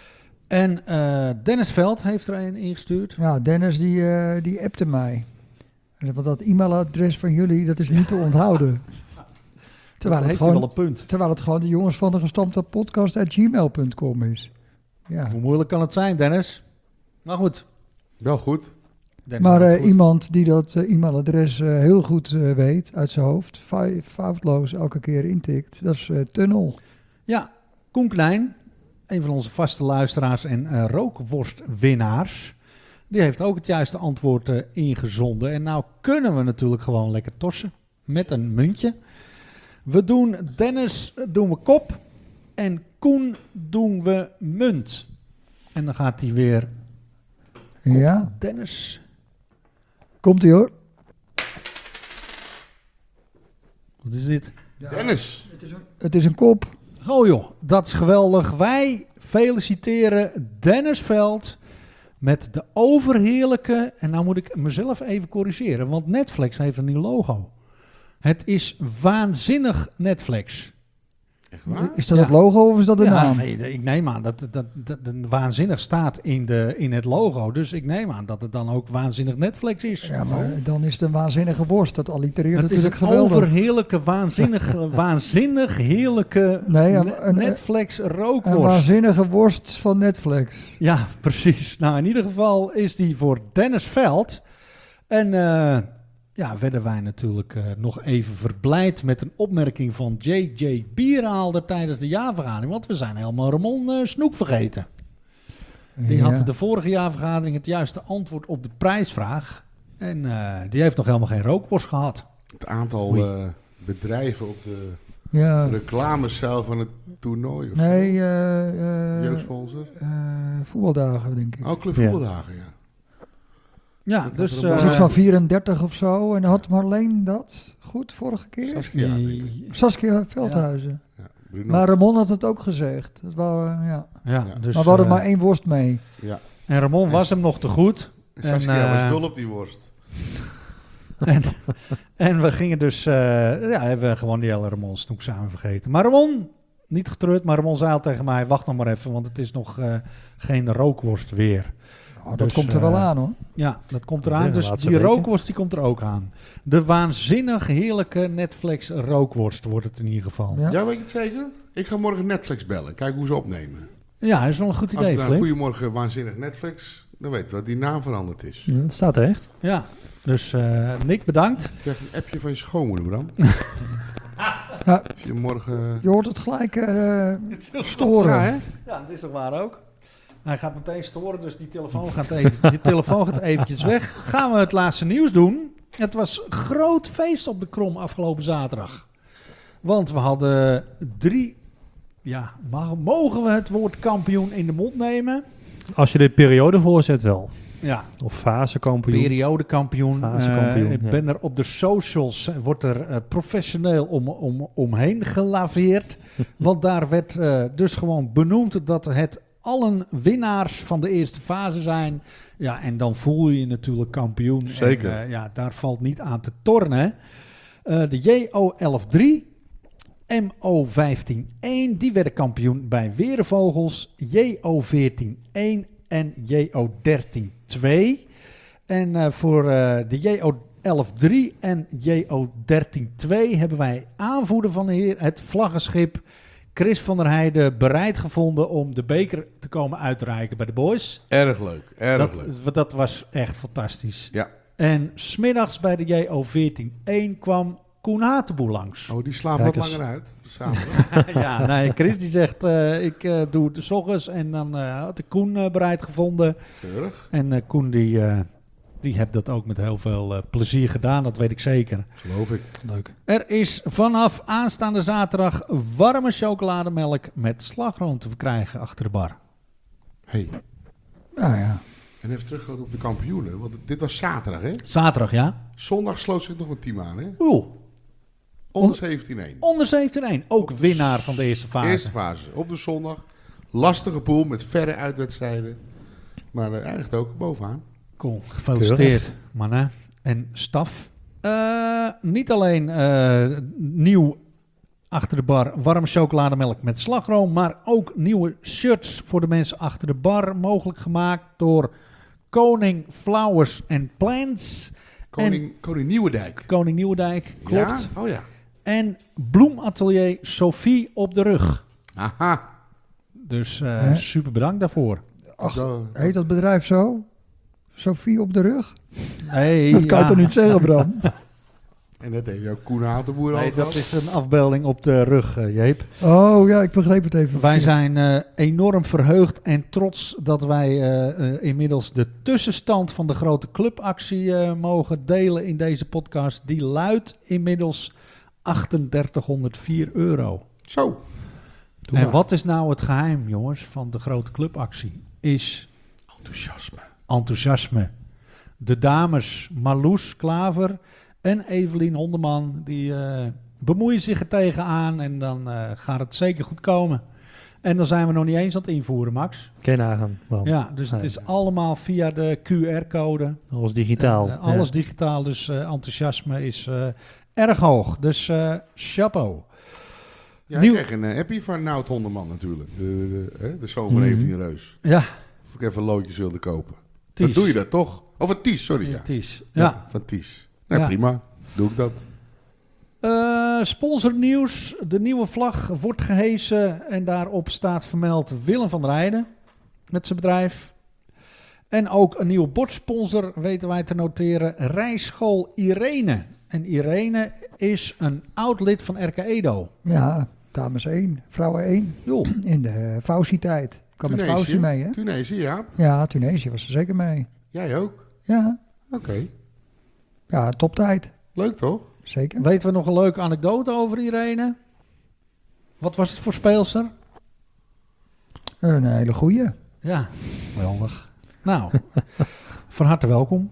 En uh, Dennis Veld heeft er een ingestuurd. Ja, Dennis die, uh, die appte mij. Want dat e-mailadres van jullie, dat is niet te onthouden. Terwijl het, heeft hij gewoon, wel een punt. terwijl het gewoon de jongens van de gestampte podcast at gmail punt com is. Ja. Hoe moeilijk kan het zijn, Dennis? Nou goed. Wel goed. Dennis Maar had het uh, goed. iemand die dat uh, e-mailadres uh, heel goed uh, weet uit zijn hoofd, fou- foutloos elke keer intikt, dat is uh, Tunnel. Ja, Koen Klein, een van onze vaste luisteraars en uh, rookworstwinnaars. Die heeft ook het juiste antwoord uh, ingezonden. En nou kunnen we natuurlijk gewoon lekker torsen met een muntje. We doen Dennis uh, doen we kop en Koen doen we munt. En dan gaat hij weer kop. Ja, Dennis. komt ie hoor. Wat is dit? Dennis. Het is een kop. Oh joh, dat is geweldig. Wij feliciteren Dennis Veld met de overheerlijke... En nou moet ik mezelf even corrigeren, want Netflix heeft een nieuw logo. Het is waanzinnig Netflix. Echt waar? Is dat Ja. het logo of is dat de ja, naam? nee, de- ik neem aan dat, dat, dat, dat waanzinnig staat in, de, in het logo. Dus ik neem aan dat het dan ook waanzinnig Netflix is. Ja, maar dan is het een waanzinnige worst. Dat allitereert het is een natuurlijk geweldig. overheerlijke, waanzinnig, waanzinnig heerlijke Nee, een- Ne- een- Netflix Een rookworst. waanzinnige worst van Netflix. Ja, precies. Nou, in ieder geval is die voor Dennis Veld. En uh, ja, werden wij natuurlijk uh, nog even verblijd met een opmerking van J J Bierhaalder tijdens de jaarvergadering. Want we zijn helemaal Ramon uh, Snoek vergeten. Die Ja. had de vorige jaarvergadering het juiste antwoord op de prijsvraag. En uh, die heeft nog helemaal geen rookworst gehad. Het aantal Oei. uh, bedrijven op de Ja. reclamecel van het toernooi. Of Nee, zo. eh, eh, Jeugdsponsor. eh, voetbaldagen denk ik. Oh, Club Voetbaldagen, ja. Ja, Dat dus... had er Dat uh, was iets van vierendertig of zo. En had Marleen dat goed vorige keer? Saskia, denk ik. Saskia Veldhuizen. Ja, Bruno. Maar Ramon had het ook gezegd. Dat wou, eh, ja. ja, Ja. dus, Maar we hadden uh, maar één worst mee. Ja. En Ramon was hem nog te goed. Saskia uh, was dol op die worst. En, en we gingen dus, uh, ja, hebben we gewoon die hele Ramon Snoek samen vergeten. Maar Ramon, niet getreurd, maar Ramon zei al tegen mij, wacht nog maar even, want het is nog uh, geen rookworst weer. Oh, dat Dus, komt er wel uh, aan hoor. Ja, dat komt Ja, eraan. de Dus laatste die weken. rookworst die komt er ook aan. De waanzinnig heerlijke Netflix rookworst wordt het in ieder geval. Ja, Ja. Ja, weet je het zeker? Ik ga morgen Netflix bellen. Kijken hoe ze opnemen. dat is wel een goed Als idee, we dan Flip. Goedemorgen Waanzinnig Netflix, dan weten we dat die naam veranderd is. Ja, dat staat er echt. Ja, dus uh, Nick, bedankt. Ik krijg een appje van je schoonmoeder, Bram. Ja. Als je morgen... Je hoort het gelijk eh, storen. Ja, hè? Ja, dat is toch waar ook. Hij gaat meteen storen, dus die telefoon gaat, even, die telefoon gaat eventjes weg. Gaan we het laatste nieuws doen. Het was groot feest op de Krom afgelopen zaterdag. Want we hadden drie... Ja, mag, mogen we het woord kampioen in de mond nemen? Als je de periode voorzet wel. Ja, Of fasekampioen. periodekampioen. Fasekampioen, Uh, ik ja. ben er op de socials, uh, wordt er uh, professioneel om, om, omheen gelaveerd. Want daar werd uh, dus gewoon benoemd dat het allen winnaars van de eerste fase zijn. Ja, en dan voel je je natuurlijk kampioen. Zeker. En, uh, ja, daar valt niet aan te tornen. Uh, de J O elf drie, M O vijftien één, die werden kampioen bij Werenvogels. J O veertien één en J O dertien twee. En uh, voor uh, de J O elf drie en J O dertien twee hebben wij aanvoerder van de heer, het vlaggenschip Chris van der Heijden, bereid gevonden om de beker te komen uitreiken bij de boys. Erg leuk, erg Dat, leuk. dat was echt fantastisch. Ja. En smiddags bij de J O veertien één kwam Koen Hatenboer langs. Oh, die slaapt Kijk wat eens. langer uit. Samen. Ja, nee, Chris die zegt, uh, ik uh, doe het 's ochtends en dan uh, had ik Koen uh, bereid gevonden. Keurig. En uh, Koen die, uh, die heeft dat ook met heel veel uh, plezier gedaan, dat weet ik zeker. Geloof ik. Leuk. Er is vanaf aanstaande zaterdag warme chocolademelk met slagroom te verkrijgen achter de bar. Hey. Nou ja. En even teruggaan op de kampioenen. Want dit was zaterdag, hè? Zaterdag, ja? Zondag sloot zich nog een team aan, hè? Oeh, Onder zeventien één. onder zeventien één. Ook winnaar van de eerste fase. Eerste fase. Op de zondag. Lastige pool met verre uitwedstrijden. Maar uh, eindigt ook bovenaan. Cool, gefeliciteerd mannen en staf. Uh, niet alleen uh, nieuw achter de bar warme chocolademelk met slagroom, maar ook nieuwe shirts voor de mensen achter de bar. Mogelijk gemaakt door Koning Flowers and Plants. Koning, Koning Nieuwendijk. Koning Nieuwendijk, klopt. Ja? Oh ja. En bloematelier Sophie op de rug. Aha. Dus uh, Hè? super bedankt daarvoor. Ach, Zo. heet dat bedrijf zo? Sophie op de rug? Hey, Dat kan ja. je toch niet zeggen, Bram? En dat heeft jouw Koen Hatenboer al Nee, dat gehad. is een afbeelding op de rug, uh, Jeep. Oh ja, ik begreep het even. Wij verkeerd. zijn uh, enorm verheugd en trots dat wij uh, uh, inmiddels de tussenstand van de grote clubactie uh, mogen delen in deze podcast. Die luidt inmiddels achtendertighonderdvier euro. Zo. Doe en maar. wat is nou het geheim, jongens, van de grote clubactie? Is Enthousiasme. enthousiasme. De dames Marloes Klaver en Evelien Hondeman, die uh, bemoeien zich er tegenaan en dan uh, gaat het zeker goed komen. En dan zijn we nog niet eens aan het invoeren, Max. Kun je nagaan. Bram. Ja, dus het Nee. is allemaal via de Q R-code. Alles digitaal. Uh, alles Ja. digitaal, dus uh, enthousiasme is uh, erg hoog. Dus uh, chapeau. Ja, Nieuw- ik kreeg een uh, appie van Nout Honderman natuurlijk. De, de, hè, de zoon van Mhm. Evelien Reus. Ja, Of ik even loodjes wilde kopen. Ties. Dan doe je dat toch? Of een Ties, sorry. Ja, Ties. ja. Ja. van Ties. Nou, Ja. prima. Doe ik dat. Uh, sponsornieuws. De nieuwe vlag wordt gehesen en daarop staat vermeld Willem van der Heijden met zijn bedrijf. En ook een nieuwe bordsponsor weten wij te noteren, Rijschool Irene. En Irene is een oud lid van R K Edo. Ja, dames één, vrouwen één. Joh, In de Fauci-tijd. Ik kwam met Tunesië. Fauci mee, hè? Tunesië, ja. Ja, Tunesië was er zeker mee. Jij ook? Ja, Oké. ja, toptijd. Leuk toch? Zeker. weten we nog een leuke anekdote over Irene? Wat was het voor speelster? Een hele goeie. Ja, geweldig. Nou, van harte welkom.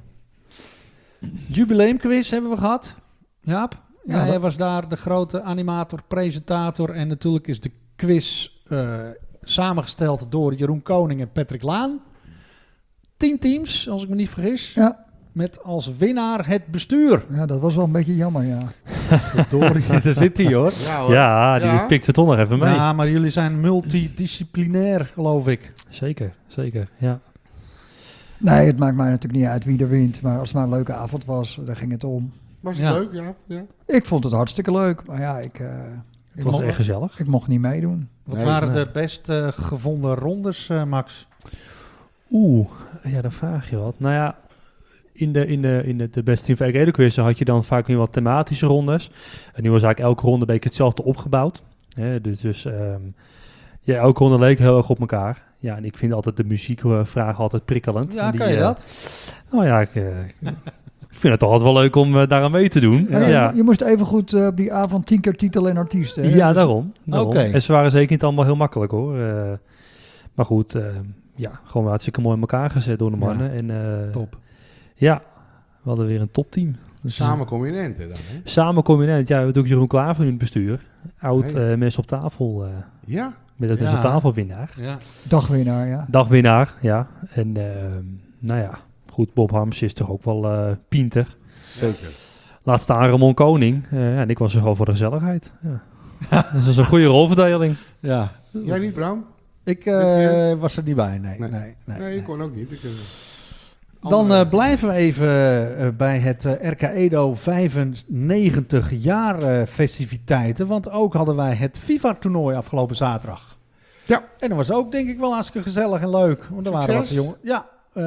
Jubileumquiz hebben we gehad. Jaap, Ja, jij dat- was daar de grote animator, presentator. En natuurlijk is de quiz eh, samengesteld door Jeroen Koning en Patrick Laan. Tien teams, als ik me niet vergis. Ja, Met als winnaar het bestuur. ja, dat was wel een beetje jammer, ja. Verdorie, daar zit hij hoor. Ja hoor. Ja, die Ja. pikt het toch nog even mee. Ja, maar jullie zijn multidisciplinair, geloof ik. Zeker, zeker. Ja. Nee, het maakt mij natuurlijk niet uit wie er wint. Maar als het maar een leuke avond was, daar ging het om. Was het Ja. leuk? Ja. ja. Ik vond het hartstikke leuk. Maar ja, ik, eh, ik, Het was mocht, echt gezellig. ik mocht niet meedoen. Wat Nee, waren nee. de best eh, gevonden rondes, eh, Max? Oeh, ja, dan vraag je wat. Nou ja, in de, in de, in de, de Best Team Edo Quiz had je dan vaak weer wat thematische rondes. En nu was eigenlijk elke ronde een beetje hetzelfde opgebouwd. Hè, dus dus ehm, Ja, ook konden leek heel erg op elkaar. Ja, en ik vind altijd de muziekvragen altijd prikkelend. Ja, En die, kan je eh, dat? Nou ja, ik, uh, ik vind het toch altijd wel leuk om uh, daaraan mee te doen. Ja, Ja, je, ja. je moest even goed uh, op die avond tien keer titel en artiest. Hè? Ja, Dus- daarom. daarom. Oké. En ze waren zeker niet allemaal heel makkelijk hoor. Uh, maar goed, uh, ja, gewoon hartstikke mooi in elkaar gezet door de mannen. Ja, en, uh, top. Ja, we hadden weer een topteam. Dus, Samen kom je in Ente dan, hè? Samen kom je net. Ja, we hebben ook Jeroen Klaver in het bestuur. Oud Nee. uh, mensen op tafel. Uh, Ja? met het Ja. mensen op tafel winnaar. Ja. Dagwinnaar, ja. Dagwinnaar, ja. En uh, nou ja, goed, Bob Harms is toch ook wel uh, pinter. Zeker. Laat staan Ramon Koning. Uh, en ik was er gewoon voor de gezelligheid. Ja. Dus dat is een goede rolverdeling. Ja. Jij niet, Bram? Ik uh, Met was er niet bij, nee. Nee. nee, nee, Nee, nee. ik kon ook niet. Ik, uh, Dan andere- uh, blijven we even uh, bij het uh, R K Edo vijfennegentig jaar uh, festiviteiten. Want ook hadden wij het FIFA-toernooi afgelopen zaterdag. Ja. En dat was ook denk ik wel hartstikke gezellig en leuk. Want er waren wat Succes? jongen. Ja,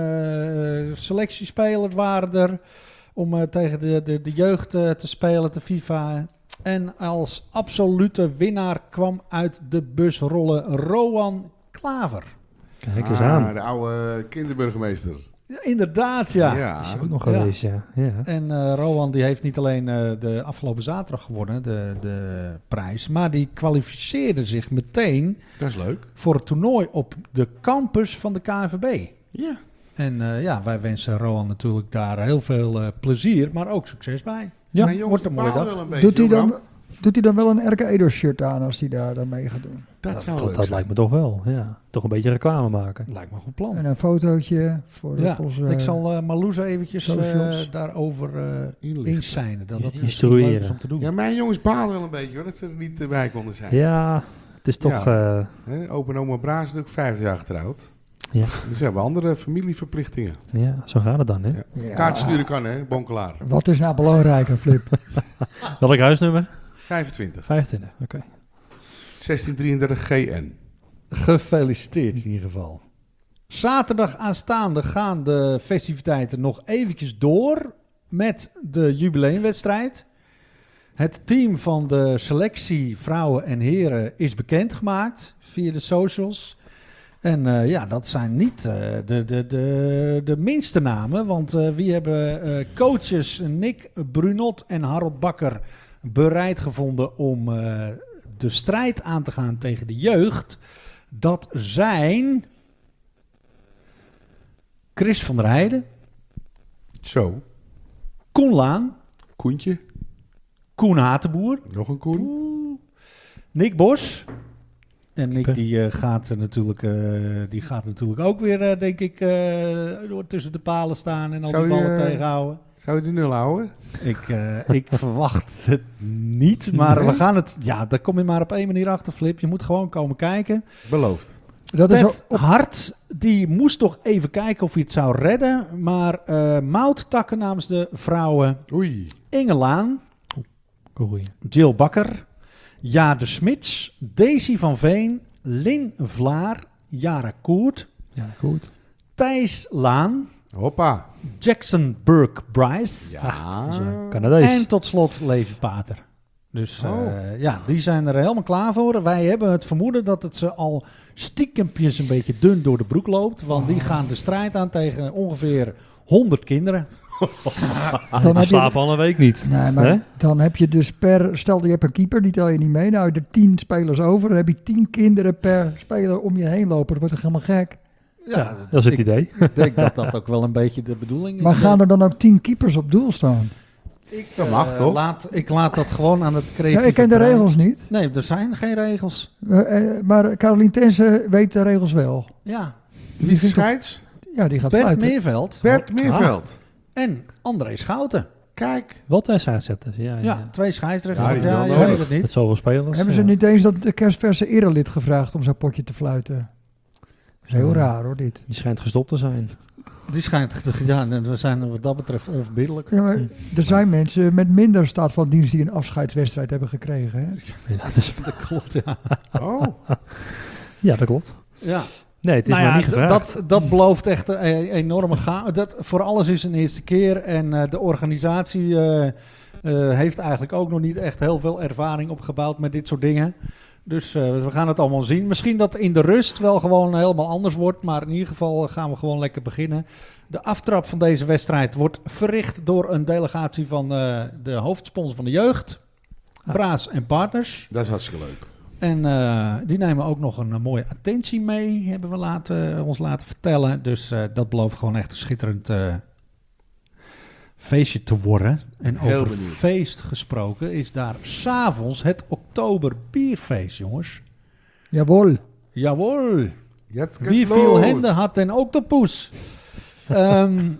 uh, selectiespelers waren er om uh, tegen de, de, de jeugd uh, te spelen, te FIFA. En als absolute winnaar kwam uit de bus rollen Rowan Klaver. Kijk eens Ah, aan. de oude kinderburgemeester. Ja, inderdaad, ja. Ja. Is ook nog Ja. geweest, ja. ja. En uh, Rowan die heeft niet alleen uh, de afgelopen zaterdag gewonnen, de, de prijs, maar die kwalificeerde zich meteen Dat is leuk. voor het toernooi op de campus van de K N V B. Ja. En uh, ja, wij wensen Rowan natuurlijk daar heel veel uh, plezier, maar ook succes bij. Ja, Mijn jongens wordt een mooie bepalen dag. wel een beetje, Doet hij, hoor, dan, Bram. doet hij dan wel een R K Edo shirt aan als hij daar dan mee gaat doen? Dat, dat, zou dat, leuk dat zijn. lijkt me toch wel, ja. Toch een beetje reclame maken. Lijkt me een goed plan. En een fotootje voor Ja, onze... ik zal uh, Marloes eventjes uh, socials. daarover uh, Inlichten. inzijnen. Dat dat Ja, misschien leuk is instrueren. om te doen. Ja, mijn jongens balen wel een beetje hoor, dat ze er niet uh, bij konden zijn. Ja, het is toch... Ja. uh, Hè, opa en oma Braas is natuurlijk vijftig jaar getrouwd. Ja. Dus we hebben andere familieverplichtingen. ja, zo gaat het dan, hè. Ja. Ja. Kaartje sturen kan hè, bonkelaar. Wat is nou belangrijker, Flip? Welk huisnummer? vijfentwintig. vijfentwintig, oké. Okay. zestien drieëndertig G N. Gefeliciteerd in ieder geval. Zaterdag aanstaande gaan de festiviteiten nog eventjes door met de jubileumwedstrijd. Het team van de selectie vrouwen en heren is bekendgemaakt via de socials. En uh, ja, dat zijn niet uh, de, de, de, de minste namen. Want uh, wie hebben uh, coaches Nick Brunot en Harold Bakker bereid gevonden om uh, de strijd aan te gaan tegen de jeugd? Dat zijn Chris van der Heijden, Zo, Koen Laan, Koentje. Koen Hatenboer, Nog een Koen. Nick Bos. En Nick Oké. die, uh, gaat, uh, natuurlijk, uh, die gaat natuurlijk ook weer, uh, denk ik, uh, door tussen de palen staan en al Zou die je, ballen uh, tegenhouden. Zou je die nul houden? Ik, uh, ik verwacht het niet, maar Nee? we gaan het... Ja, daar kom je maar op één manier achter, Flip. Je moet gewoon komen kijken. Beloofd. Dat is Ted al- Hart, die moest toch even kijken of hij het zou redden. Maar uh, Mout Takken namens de vrouwen Oei. Inge Laan, Goeie. Jill Bakker, Jade Smits, Daisy van Veen, Lin Vlaar, Jara Koert, Ja, goed. Thijs Laan, Hoppa. Jackson Burke Bryce Ja. Dus, uh, Canadees. en tot slot Levi Pater. Dus uh, Oh. ja, die zijn er helemaal klaar voor. Wij hebben het vermoeden dat het ze al stiekempjes een beetje dun door de broek loopt. Want die gaan de strijd aan tegen ongeveer honderd kinderen. Dan heb je- slapen al een week niet. Nee, maar Hè? dan heb je dus per... Stel, je hebt een keeper, die tel je niet mee. Nou, er tien spelers over. Dan heb je tien kinderen per speler om je heen lopen. Dat wordt toch helemaal gek? Ja, dat is het ik idee. denk dat dat ook wel een beetje de bedoeling is. Maar gaan er dan ook tien keepers op doel staan? Ik, Dat mag, eh, toch? Laat, ik laat dat gewoon aan het Ja, creatieve ik ken de brein. regels niet. Nee, er zijn geen regels. Uh, uh, maar Caroline Tense weet de regels wel. Ja. Wie is de vindt toch- scheids? Ja, die gaat Bert fluiten. Meerveld Bert Meerveld. en André Schouten. Kijk. Wat hij aanzetten. Ja, ja. Ja, ja. twee scheidsrechters. Ja, Ja, die ja, wel je nodig. weet het niet. Met zoveel spelers. Hebben ze ja. niet eens dat de kerstverse erelid gevraagd om zo'n potje te fluiten? Dat is heel Ja. raar hoor, dit. Die schijnt gestopt te zijn. Die schijnt te ja, en we zijn wat dat betreft onverbiddelijk. Ja, maar er zijn mensen met minder staat van dienst die een afscheidswedstrijd hebben gekregen. Hè? Ja, dat, is, Dat klopt, ja. Oh. ja, dat klopt. ja. Nee, het is Nou maar ja, niet d- gevraagd. dat, dat belooft echt een e- enorme chaos. Dat voor alles is een eerste keer. En uh, de organisatie uh, uh, heeft eigenlijk ook nog niet echt heel veel ervaring opgebouwd met dit soort dingen. Dus uh, we gaan het allemaal zien. Misschien dat in de rust wel gewoon helemaal anders wordt. Maar in ieder geval gaan we gewoon lekker beginnen. De aftrap van deze wedstrijd wordt verricht door een delegatie van uh, de hoofdsponsor van de jeugd. Ah. Braas en Partners. Dat is hartstikke leuk. En uh, die nemen ook nog een, een mooie attentie mee, hebben we laten, ons laten vertellen. Dus uh, dat belooft gewoon echt een schitterend uh, feestje te worden. En Heel over benieuwd. feest gesproken is daar 's avonds het Oktober Bierfeest, jongens. Jawel. Jawohl. Jetzt geht's Wie veel los. handen had den octopus? um,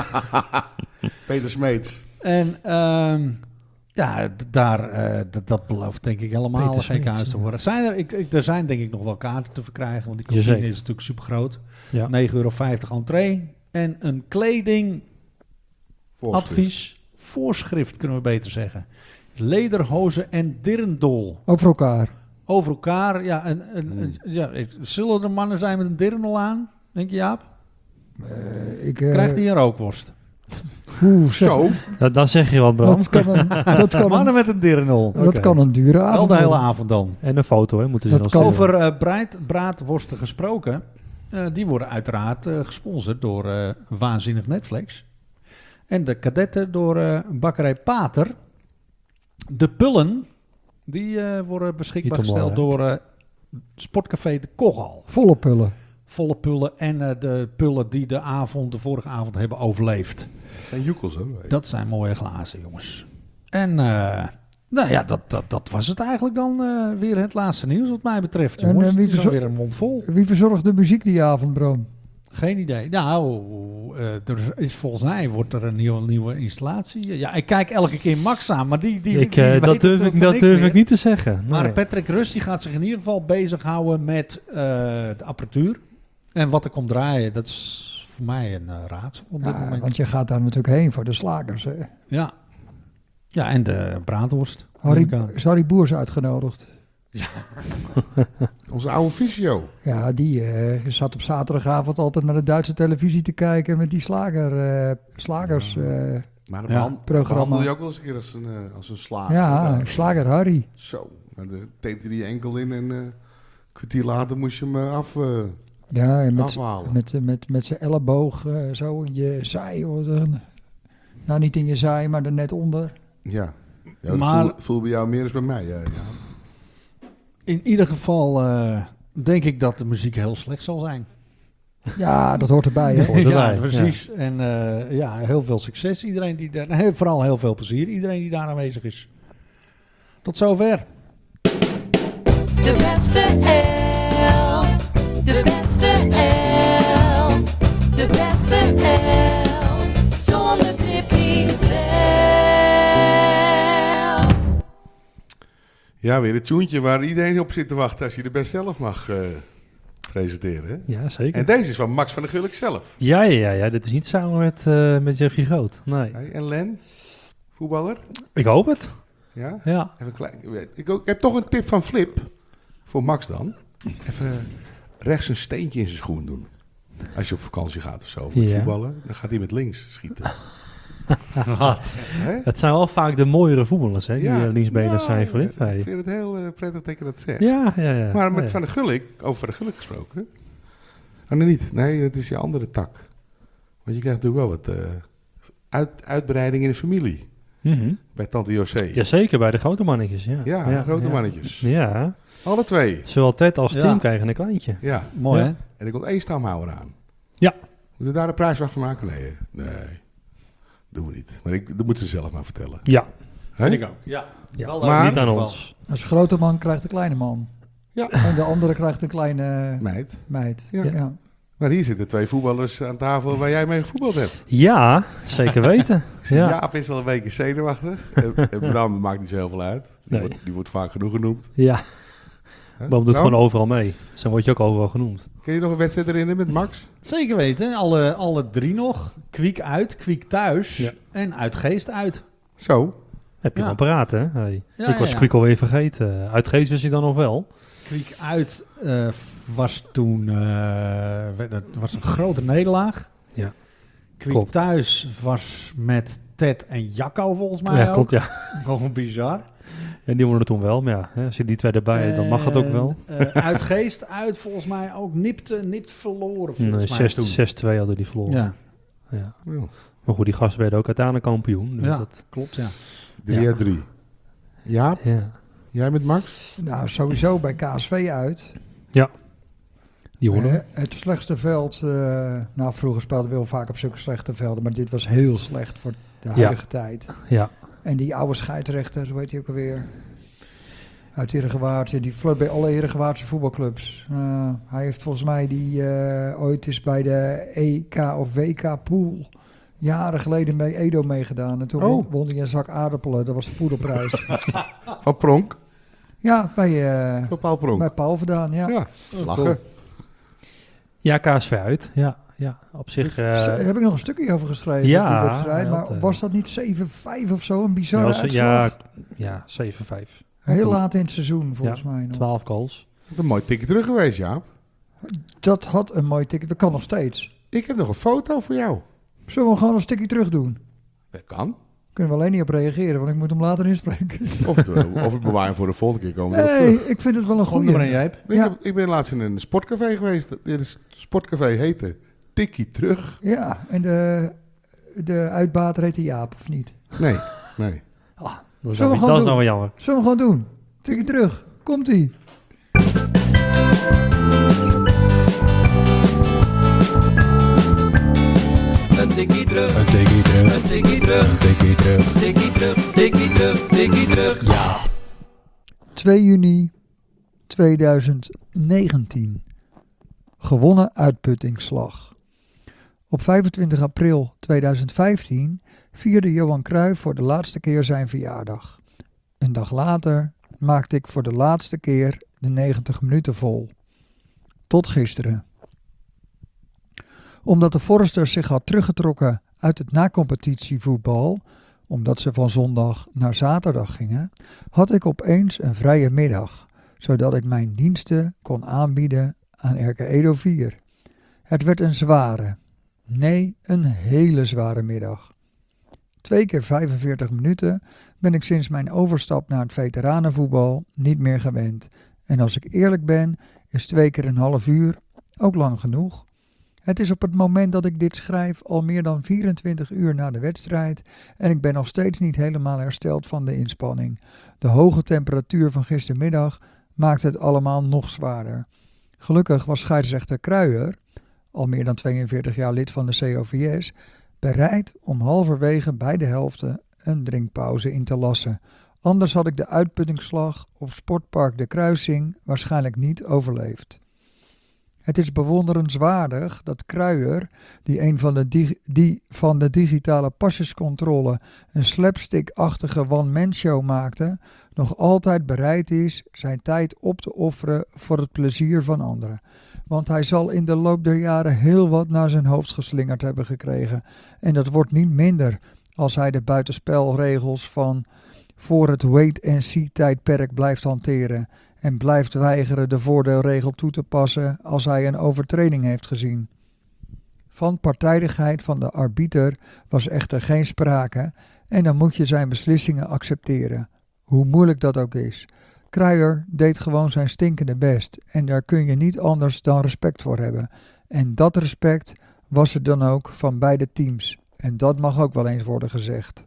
Peter Smeets. en um, ja, d- daar, uh, d- dat belooft denk ik helemaal Peter geen Smeets, huis te ja. worden. Zijn er, ik, ik, er zijn denk ik nog wel kaarten te verkrijgen, want die kantine Jazeker. is natuurlijk super groot. Ja. negen euro vijftig entree. En een kledingadvies, Voorschrift. voorschrift kunnen we beter zeggen. Lederhozen en dirndl. Over elkaar. Over elkaar, ja, en, en, Hmm. en- ja, ik- zullen er mannen zijn met een dirndl aan? Denk je, Jaap? Uh, ik, uh, Krijgt hij een rookworst? Oeh, zeg, Zo. Dat, dan zeg je wat, Bram. dat kan een, dat kan Mannen een, met een dirndl. dat Oké. kan een dure Wel avond de hele worden. avond dan. En een foto, hè, moeten ze Dat dan kan. sturen. Over uh, breid, braadworsten gesproken. Uh, die worden uiteraard uh, gesponsord door uh, waanzinnig Netflix. En de kadetten door uh, bakkerij Pater. De pullen, die uh, worden beschikbaar Niet te gesteld mooi, door uh, Sportcafé de Kogal. Volle pullen. Volle pullen en uh, de pullen die de avond, de vorige avond hebben overleefd. Dat zijn joekels hoor. Dat zijn mooie glazen, jongens. En uh, nou ja, dat, dat, dat was het eigenlijk dan uh, weer het laatste nieuws wat mij betreft, En, jongens. uh, wie Het is verzor- alweer een mond vol. Wie verzorgt de muziek die avond, Bram? Geen idee. Nou, uh, er is volgens mij wordt er een nieuwe, nieuwe installatie. Ja, ik kijk elke keer Max aan, maar die, die, ik, die eh, weet dat durf, natuurlijk ik, van dat niks durf meer. ik niet te zeggen. Maar Nee. Patrick Rust die gaat zich in ieder geval bezighouden met uh, de apparatuur. En wat er komt draaien, dat is voor mij een uh, raadsel op dit Ja, moment. want je gaat daar natuurlijk heen voor de slagers. Hè. Ja. ja, en de braadworst. Harry, neem ik aan. is Harry Boers uitgenodigd? Onze oude fysio. Ja, die uh, zat op zaterdagavond altijd naar de Duitse televisie te kijken met die slager, uh, slagers. Uh, Maar Ja. de man Programma. behandelde je ook wel eens een keer als een, uh, als een slager. ja, Ja. slager Harry. Zo. Nou, de tapte hij je enkel in en uh, een kwartier later moest je hem uh, af, uh, Ja, en met, afhalen. met, met, met zijn elleboog uh, zo in je zij. Of zo. Nou, niet in je zij, maar er net onder. Ja. Ja, dat Maar- voel, voel bij jou meer als bij mij. Ja, ja. In ieder geval uh, denk ik dat de muziek heel slecht zal zijn. Ja, dat hoort erbij. Hè? Hoort erbij, ja, precies. En uh, ja, heel veel succes. Iedereen die daar, heel, vooral heel veel plezier. Iedereen die daar aanwezig is. Tot zover. De beste elf. De beste elf. De beste elf. Zonder Tippy zelf. ja, weer een tjoentje waar iedereen op zit te wachten als je de best zelf mag uh, presenteren. Hè? Ja, zeker. En deze is van Max van der Gulik zelf. Ja, ja, ja, ja, dit is niet samen met, uh, met Jeffrey Groot. Nee. Hey, en Len, voetballer. Ik hoop het. Ja? Ja. Even klein. Ik, ook, ik heb toch een tip van Flip. Voor Max dan. Even rechts een steentje in zijn schoen doen. Als je op vakantie gaat of zo. Voor het Ja. voetballen. Dan gaat hij met links schieten. Wat? Hè? Het zijn wel vaak de mooiere voetballers, hè, die Ja. uh, linksbeners Ja, zijn, Filip. Ik Hey. vind het heel uh, prettig dat je dat zegt. Ja, ja, ja. Maar met Ja. Van der Gulik, over Van der Gulik gesproken. Oh nee, niet. Nee, het is je andere tak. Want je krijgt natuurlijk wel wat uh, uit, uitbreiding in de familie. Mhm. Bij tante José. Jazeker, bij de grote mannetjes. Ja, Ja, grote mannetjes. Ja, Alle twee. zowel Ted als Ja. Tim krijgen een kleintje. Ja. Mooi, Ja. hè? En er komt één stamhouwer aan. Ja. Moeten we daar een prijsvraag van maken? Nee. Nee. Doen we niet. Maar ik, dat moeten ze zelf maar vertellen. Ja, Hè? Vind ik ook. Ja. ja. Wel, Maar- in niet ieder aan geval. ons. Als een grote man krijgt een kleine man. Ja. En de andere krijgt een kleine Meid. meid. Ja. Ja. Maar hier zitten twee voetballers aan tafel waar jij mee gevoetbald hebt. Ja, zeker weten. Ja. Ja. Jaap is al een beetje zenuwachtig. en, en Bram maakt niet zo heel veel uit. Die, Nee. wordt, die wordt vaak genoeg genoemd. Ja, Hè? Bram doet Nou, gewoon overal mee. Zo word je ook overal genoemd. Ken je nog een wedstrijd herinneren met Max? Zeker weten. Alle, alle drie nog. Kwiek uit, Kwiek thuis. Ja. En uit Geest uit. Zo. Heb je Ja. wel paraat, hè? Hey. Ja, ik was ja, ja. Kwiek alweer vergeten. Uit Geest wist ik dan nog wel. Kwiek uit uh, was toen uh, dat was een grote nederlaag. Ja. Kwiek Klopt. thuis was met Ted en Jacco volgens mij Ja, ook. klopt, ja. Gewoon bizar. En die wonnen toen wel. Maar ja, hè, als je die twee erbij hebt, dan mag het ook wel. En, eh, uit Geest, uit volgens mij ook nipt, nipt verloren volgens Nee, mij zes- toen. zes twee hadden die verloren. Ja, Ja. Ja. Maar goed, die gasten werden ook uiteindelijk kampioen. Dus ja dat, klopt, ja. drie uit drie. Ja, ja. jij met Max? Nou, sowieso bij K S V uit. Die wonnen. Eh, het slechtste veld. eh, nou, vroeger speelden we heel vaak op zulke slechte velden. Maar dit was heel slecht voor de huidige tijd. Ja. En die oude scheidsrechter, hoe heet hij ook alweer? Uit Herengewaard. Ja, die flirt bij alle Herengewaardse voetbalclubs. Eh, hij heeft volgens mij die eh, ooit eens bij de E K of W K pool jaren geleden bij Edo meegedaan. En toen Oh. won hij een zak aardappelen. Dat was de poedelprijs. Van Pronk? ja, bij, eh Van Paul Pronk? bij Paul vandaan, ja. Ja, lachen. Ja, K S V uit. Ja, ja. Op zich... eh, Daar heb ik nog een stukje over geschreven, ja, op die wedstrijd. hij Maar had, eh, was dat niet zeven vijf of zo? Een ja, bizarre was- uitslag? ja, ja, zeven vijf. Heel laat in het seizoen, volgens Ja, mij nog. twaalf goals. Wat een mooi tikje terug geweest, Jaap. Dat had een mooi ticket. Dat kan nog steeds. Ik heb nog een foto voor jou. Zullen we gewoon een stukje terug doen? Dat kan. Kunnen we alleen niet op reageren, want ik moet hem later inspreken. Of het, of het bewaren voor de volgende keer komen. we erop Nee, terug. ik vind het wel een Kom er maar in, goeie. Jijp. Ik, Ja. heb- ik ben laatst in een sportcafé geweest. Het sportcafé heette Tikkie Terug. Ja, en de, de uitbater heette Jaap, of niet? Nee, nee. Ah, dat is, Zullen we dan, gewoon dat is doen? dan wel jammer. Zullen we gewoon doen? Tikje terug. Komt-ie. Een tikkie terug. Een tikkie terug. Een tikkie terug. Een tikkie terug. Tikkie terug. Tikkie terug. Tikkie terug. Ja. twee juni tweeduizend negentien. Gewonnen uitputtingsslag. Op vijfentwintig april tweeduizend vijftien vierde Johan Cruijff voor de laatste keer zijn verjaardag. Een dag later maakte ik voor de laatste keer de negentig minuten vol. Tot gisteren. Omdat de Foresters zich had teruggetrokken uit het nacompetitievoetbal, omdat ze van zondag naar zaterdag gingen, had ik opeens een vrije middag, zodat ik mijn diensten kon aanbieden aan R K Edo vier. Het werd een zware, nee, een hele zware middag. Twee keer vijfenveertig minuten ben ik sinds mijn overstap naar het veteranenvoetbal niet meer gewend. En als ik eerlijk ben, is twee keer een half uur ook lang genoeg. Het is op het moment dat ik dit schrijf al meer dan vierentwintig uur na de wedstrijd en ik ben nog steeds niet helemaal hersteld van de inspanning. De hoge temperatuur van gistermiddag maakt het allemaal nog zwaarder. Gelukkig was scheidsrechter Cruijff, al meer dan tweeënveertig jaar lid van de C O V S, bereid om halverwege beide helften een drinkpauze in te lassen. Anders had ik de uitputtingsslag op Sportpark de Kruising waarschijnlijk niet overleefd. Het is bewonderenswaardig dat Cruijff, die een van de, dig- die van de digitale pasjescontrole een slapstick-achtige one-man-show maakte, nog altijd bereid is zijn tijd op te offeren voor het plezier van anderen. Want hij zal in de loop der jaren heel wat naar zijn hoofd geslingerd hebben gekregen. En dat wordt niet minder als hij de buitenspelregels van voor het wait-and-see-tijdperk blijft hanteren en blijft weigeren de voordeelregel toe te passen als hij een overtreding heeft gezien. Van partijdigheid van de arbiter was echter geen sprake en dan moet je zijn beslissingen accepteren, hoe moeilijk dat ook is. Cruijff deed gewoon zijn stinkende best en daar kun je niet anders dan respect voor hebben. En dat respect was er dan ook van beide teams en dat mag ook wel eens worden gezegd.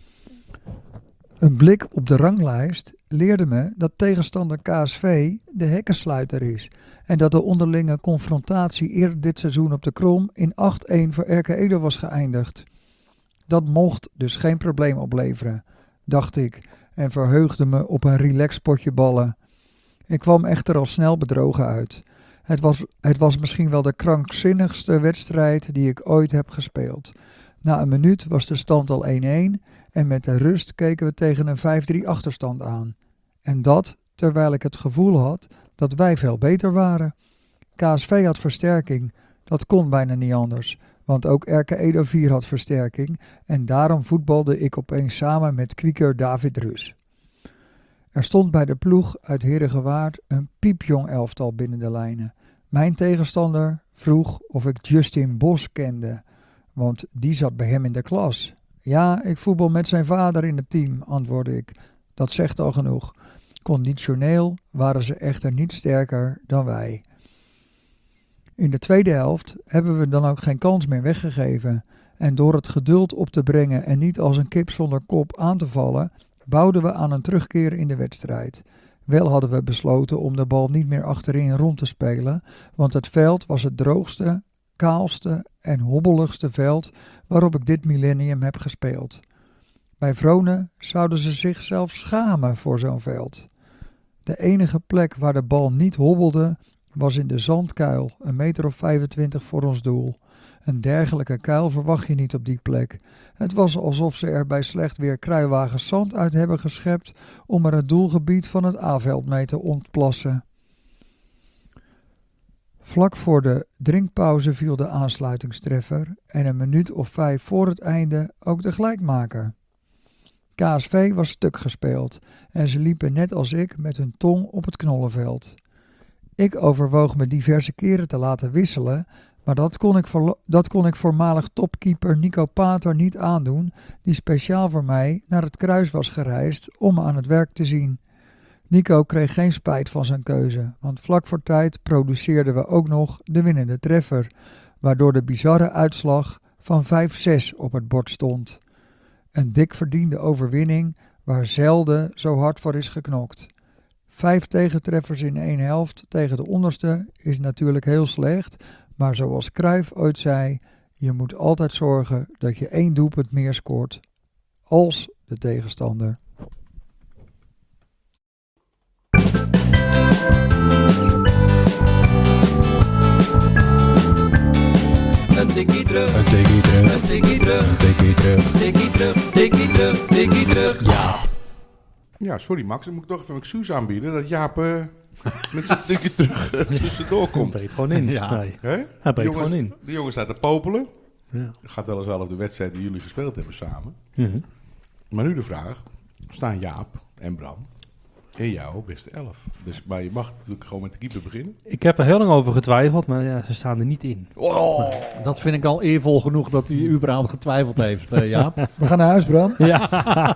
Een blik op de ranglijst leerde me dat tegenstander K S V de hekkensluiter is en dat de onderlinge confrontatie eerder dit seizoen op de Krom in acht-een voor R K Edo was geëindigd. Dat mocht dus geen probleem opleveren, dacht ik en verheugde me op een relax potje ballen. Ik kwam echter al snel bedrogen uit. Het was, het was misschien wel de krankzinnigste wedstrijd die ik ooit heb gespeeld. Na een minuut was de stand al één-één en met de rust keken we tegen een vijf-drie achterstand aan. En dat terwijl ik het gevoel had dat wij veel beter waren. K S V had versterking, dat kon bijna niet anders, want ook R K Edo vier had versterking en daarom voetbalde ik opeens samen met kwieker David Rus. Er stond bij de ploeg uit Herengewaard een piepjong elftal binnen de lijnen. Mijn tegenstander vroeg of ik Justin Bos kende, want die zat bij hem in de klas. Ja, ik voetbal met zijn vader in het team, antwoordde ik. Dat zegt al genoeg. Conditioneel waren ze echter niet sterker dan wij. In de tweede helft hebben we dan ook geen kans meer weggegeven. En door het geduld op te brengen en niet als een kip zonder kop aan te vallen, bouwden we aan een terugkeer in de wedstrijd. Wel hadden we besloten om de bal niet meer achterin rond te spelen, want het veld was het droogste, kaalste en hobbeligste veld waarop ik dit millennium heb gespeeld. Bij Vronen zouden ze zichzelf schamen voor zo'n veld. De enige plek waar de bal niet hobbelde was in de zandkuil, een meter of vijfentwintig voor ons doel. Een dergelijke kuil verwacht je niet op die plek. Het was alsof ze er bij slecht weer kruiwagens zand uit hebben geschept om er het doelgebied van het A-veld mee te ontplassen. Vlak voor de drinkpauze viel de aansluitingstreffer en een minuut of vijf voor het einde ook de gelijkmaker. K S V was stuk gespeeld en ze liepen net als ik met hun tong op het knollenveld. Ik overwoog me diverse keren te laten wisselen, maar dat kon ik, voor, dat kon ik voormalig topkeeper Nico Pater niet aandoen, die speciaal voor mij naar het kruis was gereisd om me aan het werk te zien. Nico kreeg geen spijt van zijn keuze, want vlak voor tijd produceerden we ook nog de winnende treffer, waardoor de bizarre uitslag van vijf zes op het bord stond. Een dik verdiende overwinning waar zelden zo hard voor is geknokt. Vijf tegentreffers in één helft tegen de onderste is natuurlijk heel slecht, maar zoals Cruijff ooit zei, je moet altijd zorgen dat je één doelpunt meer scoort als de tegenstander. Een tikkie terug, Een tikkie terug, een tikkie terug, een tikkie terug. tikkie terug, tikkie terug, tikkie terug. Ja. Ja, sorry Max, dan moet ik toch even een excuus aanbieden dat Jaap eh, met zijn tikje terug eh, tussendoor Hij komt. breekt gewoon in. Ja. Nee, Hè? hij Die breekt jongens- gewoon in. Die jongen staat te popelen. Ja. Het gaat wel eens wel over de wedstrijd die jullie gespeeld hebben samen. Mhm. Maar nu de vraag, staan Jaap en Bram in jouw beste elf? Dus, maar je mag natuurlijk gewoon met de keeper beginnen. Ik heb er heel lang over getwijfeld, maar ja, ze staan er niet in. Dat vind ik al eervol genoeg dat hij überhaupt getwijfeld heeft, eh Jaap. We gaan naar huis, Bram. Ja.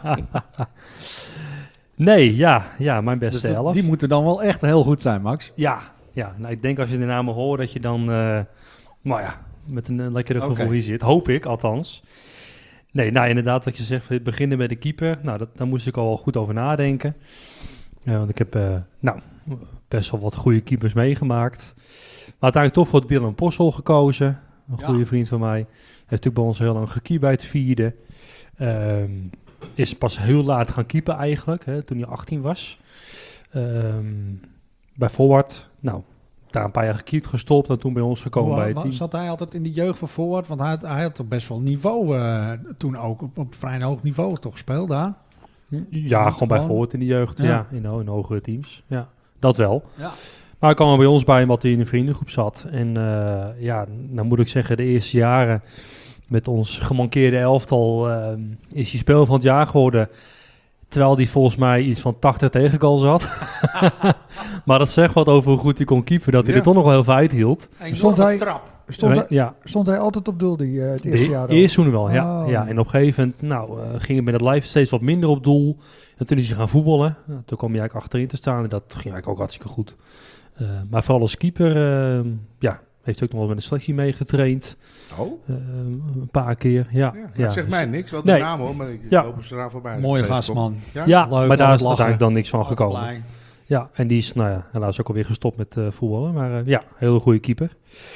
Nee, ja, ja, mijn Dus beste dat- elf. die moeten dan wel echt heel goed zijn, Max. Ja, ja. Nou, ik denk als je de namen hoort dat je dan, eh, nou ja, met een, eh, lekkere Oké. gevoel hier zit. Hoop ik, althans. Nee, nou inderdaad, dat je zegt, we beginnen met de keeper. Nou, dat, daar moest ik al wel goed over nadenken. Ja, want ik heb, eh, nou, best wel wat goede keepers meegemaakt. Maar uiteindelijk toch voor Dylan Possel gekozen. Een Ja. goede vriend van mij. Hij heeft natuurlijk bij ons heel lang gekiept bij het vierde. Ehm, is pas heel laat gaan keepen eigenlijk, hè, toen hij achttien was. Ehm, bij Forward, nou, daar een paar jaar gekiept, gestopt en toen bij ons gekomen Hoe, bij het wa- team. zat hij altijd in de jeugd van Forward? Want hij, had- hij had toch best wel niveau eh, toen ook op, op vrij hoog niveau toch gespeeld daar? Ja, gewoon bij Gewoon- Forward in de jeugd, Ja. ja, in, ho- in hogere teams. Ja, dat wel. Ja. Maar hij kwam er bij ons bij omdat hij in een vriendengroep zat. En eh, ja, nou moet ik zeggen, de eerste jaren met ons gemankeerde elftal eh, is hij speler van het jaar geworden. Terwijl hij volgens mij iets van tachtig tegengoals had. Maar dat zegt wat over hoe goed hij kon keepen, dat hij Ja. er toch nog wel heel veel uithield. Stond hij- trap. Stond, hij, Ja, stond hij altijd op doel die, eh, het eerste de jaar? al? eerste toen wel, ja. Oh. ja. En op een gegeven moment nou, eh, ging het met het live steeds wat minder op doel. En toen is hij gaan voetballen. Nou, toen kwam hij eigenlijk achterin te staan en dat ging eigenlijk ook hartstikke goed. Eh, maar vooral als keeper, eh, ja, heeft hij ook nog wel met de selectie meegetraind. Oh, Eh, een paar keer, ja. ja. ja, dat zegt dus- mij niks, wel de Nee. naam hoor, maar ik Ja. loop ze eraan voorbij. Mooie Nee, gast, kom. man. Ja? Ja, Leuk, maar daar altijd is lachen. uiteindelijk dan niks van Altijd gekomen. blij. Ja, en die is, nou ja, helaas ook alweer gestopt met eh, voetballen. Maar eh, ja, hele goede keeper.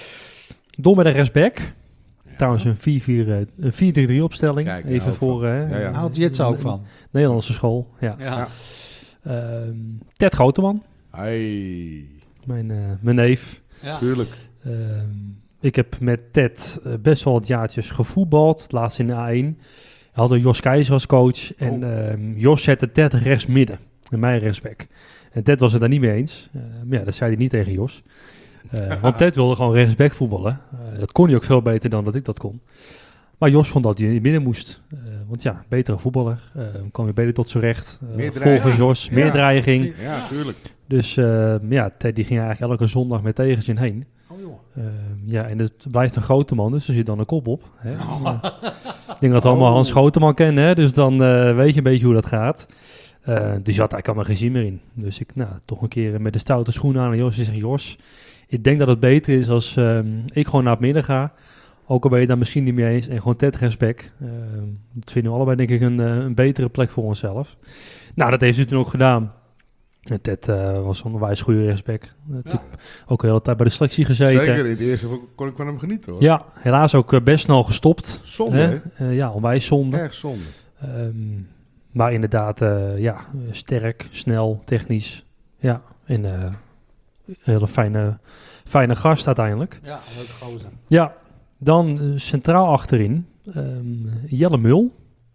Door met de rechtsback. Trouwens een vier vier, eh, een vier drie drie opstelling. Kijk, daar Even hou ik voor... van. eh, Ja, ja. Daar houdt Jits ook van. Nederlandse school, ja. Ja. Ja. Ehm, Ted Groteman, Hey, mijn, eh, mijn neef. Ja. tuurlijk. Ehm, ik heb met Ted eh, best wel wat jaartjes gevoetbald. Laatst in de A één. We hadden Jos Keizer als coach. En ehm, Jos zette Ted rechts midden. En mij rechtsback. En Ted was het daar niet mee eens. Eh, maar ja, dat zei hij niet tegen Jos. Eh, want Ted wilde gewoon rechtsback voetballen. Eh, dat kon hij ook veel beter dan dat ik dat kon. Maar Jos vond dat hij in het midden moest. Eh, want ja, betere voetballer. Eh kwam weer beter tot zijn recht. Uh, Meer dreiging. volgens Jos, meer Ja. dreiging. Ja, tuurlijk. Dus eh, ja, Ted die ging eigenlijk elke zondag met tegenzin heen. Oh, joh. Uh, ja, en het blijft een grote man, dus er zit dan een kop op. Hè? Ik denk dat we allemaal Hans Groteman kennen, hè? Dus dan uh, weet je een beetje hoe dat gaat. Uh, dus je had eigenlijk allemaal geen zin meer in. Dus ik, nou, toch een keer met de stoute schoenen aan en Jos zegt, Jos, ik denk dat het beter is als um, ik gewoon naar het midden ga. Ook al ben je daar misschien niet mee eens. En gewoon Ted respect. Uh, dat vinden we allebei denk ik een, uh, een betere plek voor onszelf. Nou, dat heeft hij toen ook gedaan. En Ted uh, was een onwijs goede respect. Uh, ja. Ook de hele tijd bij de selectie gezeten. Zeker, in het eerste kon ik van hem genieten hoor. Ja, helaas ook uh, best snel gestopt. Zonde hè? Uh, ja, onwijs zonde. Erg zonde. Um, maar inderdaad, uh, ja, sterk, snel, technisch. Ja, en uh, een hele fijne, fijne gast uiteindelijk. Ja, leuke gozer. Ja, dan uh, centraal achterin um, Jelle Mul.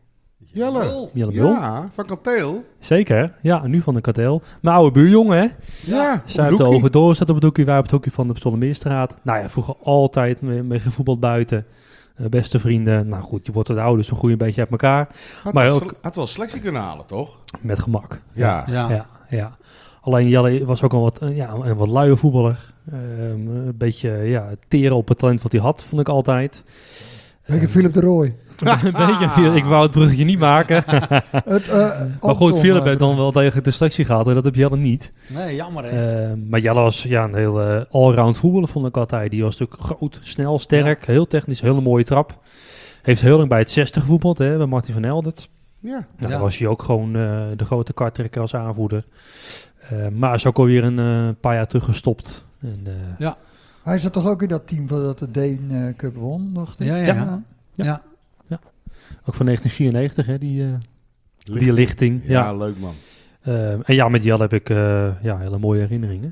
Jelle. Jelle Mul. Ja, van Kanteel. Zeker, ja, nu van de Kanteel. Mijn oude buurjongen, hè? Ja, zij heeft de Overdoor, staat op het hoekje, wij op het hoekje van de Stollemeerstraat. Nou ja, vroeger altijd mee, mee gevoetbald buiten. Uh, beste vrienden. Nou goed, je wordt wat ouder, dus dan groei je een beetje uit elkaar. Had, maar wel, ook, had wel selectie kunnen halen, toch? Met gemak. Ja. Ja, ja. ja. Alleen Jelle was ook al wat, uh, ja, een wat luie voetballer. Um, een beetje ja, teren op het talent wat hij had, vond ik altijd. Beetje Um, Philip de Rooij. een beetje, ik wou het bruggetje niet maken. het, uh, maar goed, Philip heeft dan wel tegen de selectie gehad en dat heb Jelle niet. Nee, jammer hè. Uh, maar Jelle was ja, een heel uh, allround voetballer, vond ik altijd. Die was natuurlijk groot, snel, sterk, ja. heel technisch, hele mooie trap. Heeft heel lang bij het zestig gevoetbald, hè, bij Martin van Heldert. Ja. Nou, ja. Dan was hij ook gewoon uh, de grote karttrekker als aanvoerder. Uh, maar is ook alweer een uh, paar jaar terug gestopt. En, uh, ja. Hij zat toch ook in dat team dat de Deen uh, Cup won, dacht ik? Ja, ja, ja. ja. ja. ja. ja. Ook van negentien vierennegentig, hè, die, uh, lichting. die lichting. Ja, ja leuk man. Uh, en ja, met Jelle heb ik uh, ja, hele mooie herinneringen.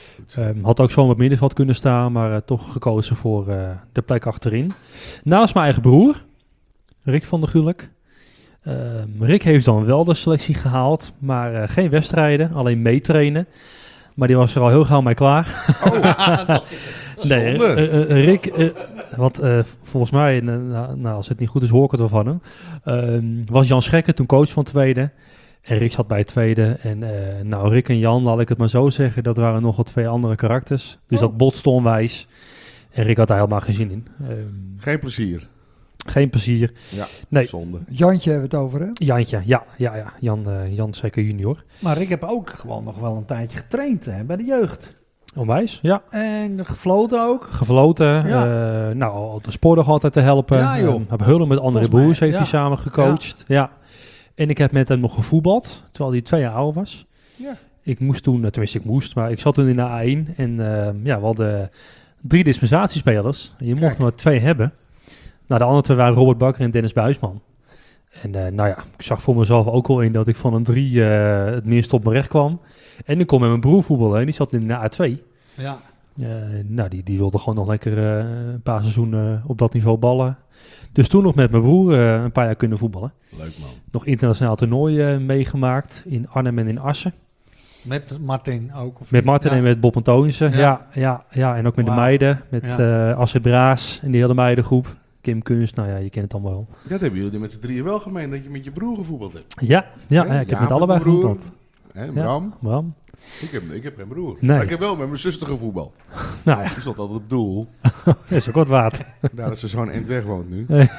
Um, had ook zo op het middenveld kunnen staan, maar uh, toch gekozen voor uh, de plek achterin. Naast mijn eigen broer, Rick van der Gulik. Uh, Rick heeft dan wel de selectie gehaald, maar uh, geen wedstrijden, alleen meetrainen. Maar die was er al heel gauw mee klaar. Oh, dat nee, uh, uh, Rick, uh, want uh, volgens mij, uh, nou, als het niet goed is, hoor ik het wel van hem. Uh, was Jan Schekke toen coach van tweede. En Rick zat bij het tweede. En uh, nou, Rick en Jan, laat ik het maar zo zeggen, dat waren nog wel twee andere karakters. Dus oh. dat botste onwijs. En Rick had daar helemaal geen zin in. Um, geen plezier. Geen plezier. Ja, nee. zonde. Jantje hebben we het over, hè? Jantje, ja, ja, ja. Jan, uh, Jan Schekke junior. Maar ik heb ook gewoon nog wel een tijdje getraind hè, bij de jeugd. Onwijs, ja. En gefloten ook. Gefloten. Ja. Uh, nou, de spoor nog altijd te helpen. Ja, joh. Um, heb Hullen met andere Volgens broers mij, heeft ja. hij samen gecoacht. Ja. ja. En ik heb met hem nog gevoetbald, terwijl hij twee jaar ouder was. Ja. Ik moest toen, tenminste ik moest, maar ik zat toen in de A één. En uh, ja, we hadden drie dispensatiespelers. Je mocht er maar twee hebben. Nou, de andere twee waren Robert Bakker en Dennis Buisman. En uh, nou ja, ik zag voor mezelf ook al in dat ik van een drie uh, het meest op mijn recht kwam. En ik kon met mijn broer voetballen en die zat in de A twee. Ja. Uh, nou, die, die wilde gewoon nog lekker uh, een paar seizoenen op dat niveau ballen. Dus toen nog met mijn broer uh, een paar jaar kunnen voetballen. Leuk man. Nog internationaal toernooi uh, meegemaakt in Arnhem en in Assen. Met Martin ook? Of met Martin ja. en met Bob Antonissen. Ja. Ja, ja, ja, en ook met wow. de meiden. Met ja. uh, Astrid Braas en die hele meidengroep. Kim Kunst, nou ja, je kent het allemaal wel. Dat hebben jullie met z'n drieën wel gemeen, dat je met je broer gevoetbald hebt. Ja, ja, ja, ja ik heb met allebei broer, gevoetbald. En Bram. Ja, Bram. Ik heb, ik heb geen broer. Nee. Maar ik heb wel met mijn zuster gevoetbald. Nou ja. Die stond altijd op doel. Dat is ook wat waard. Daar is ze zo'n eind weg woont nu. Nee.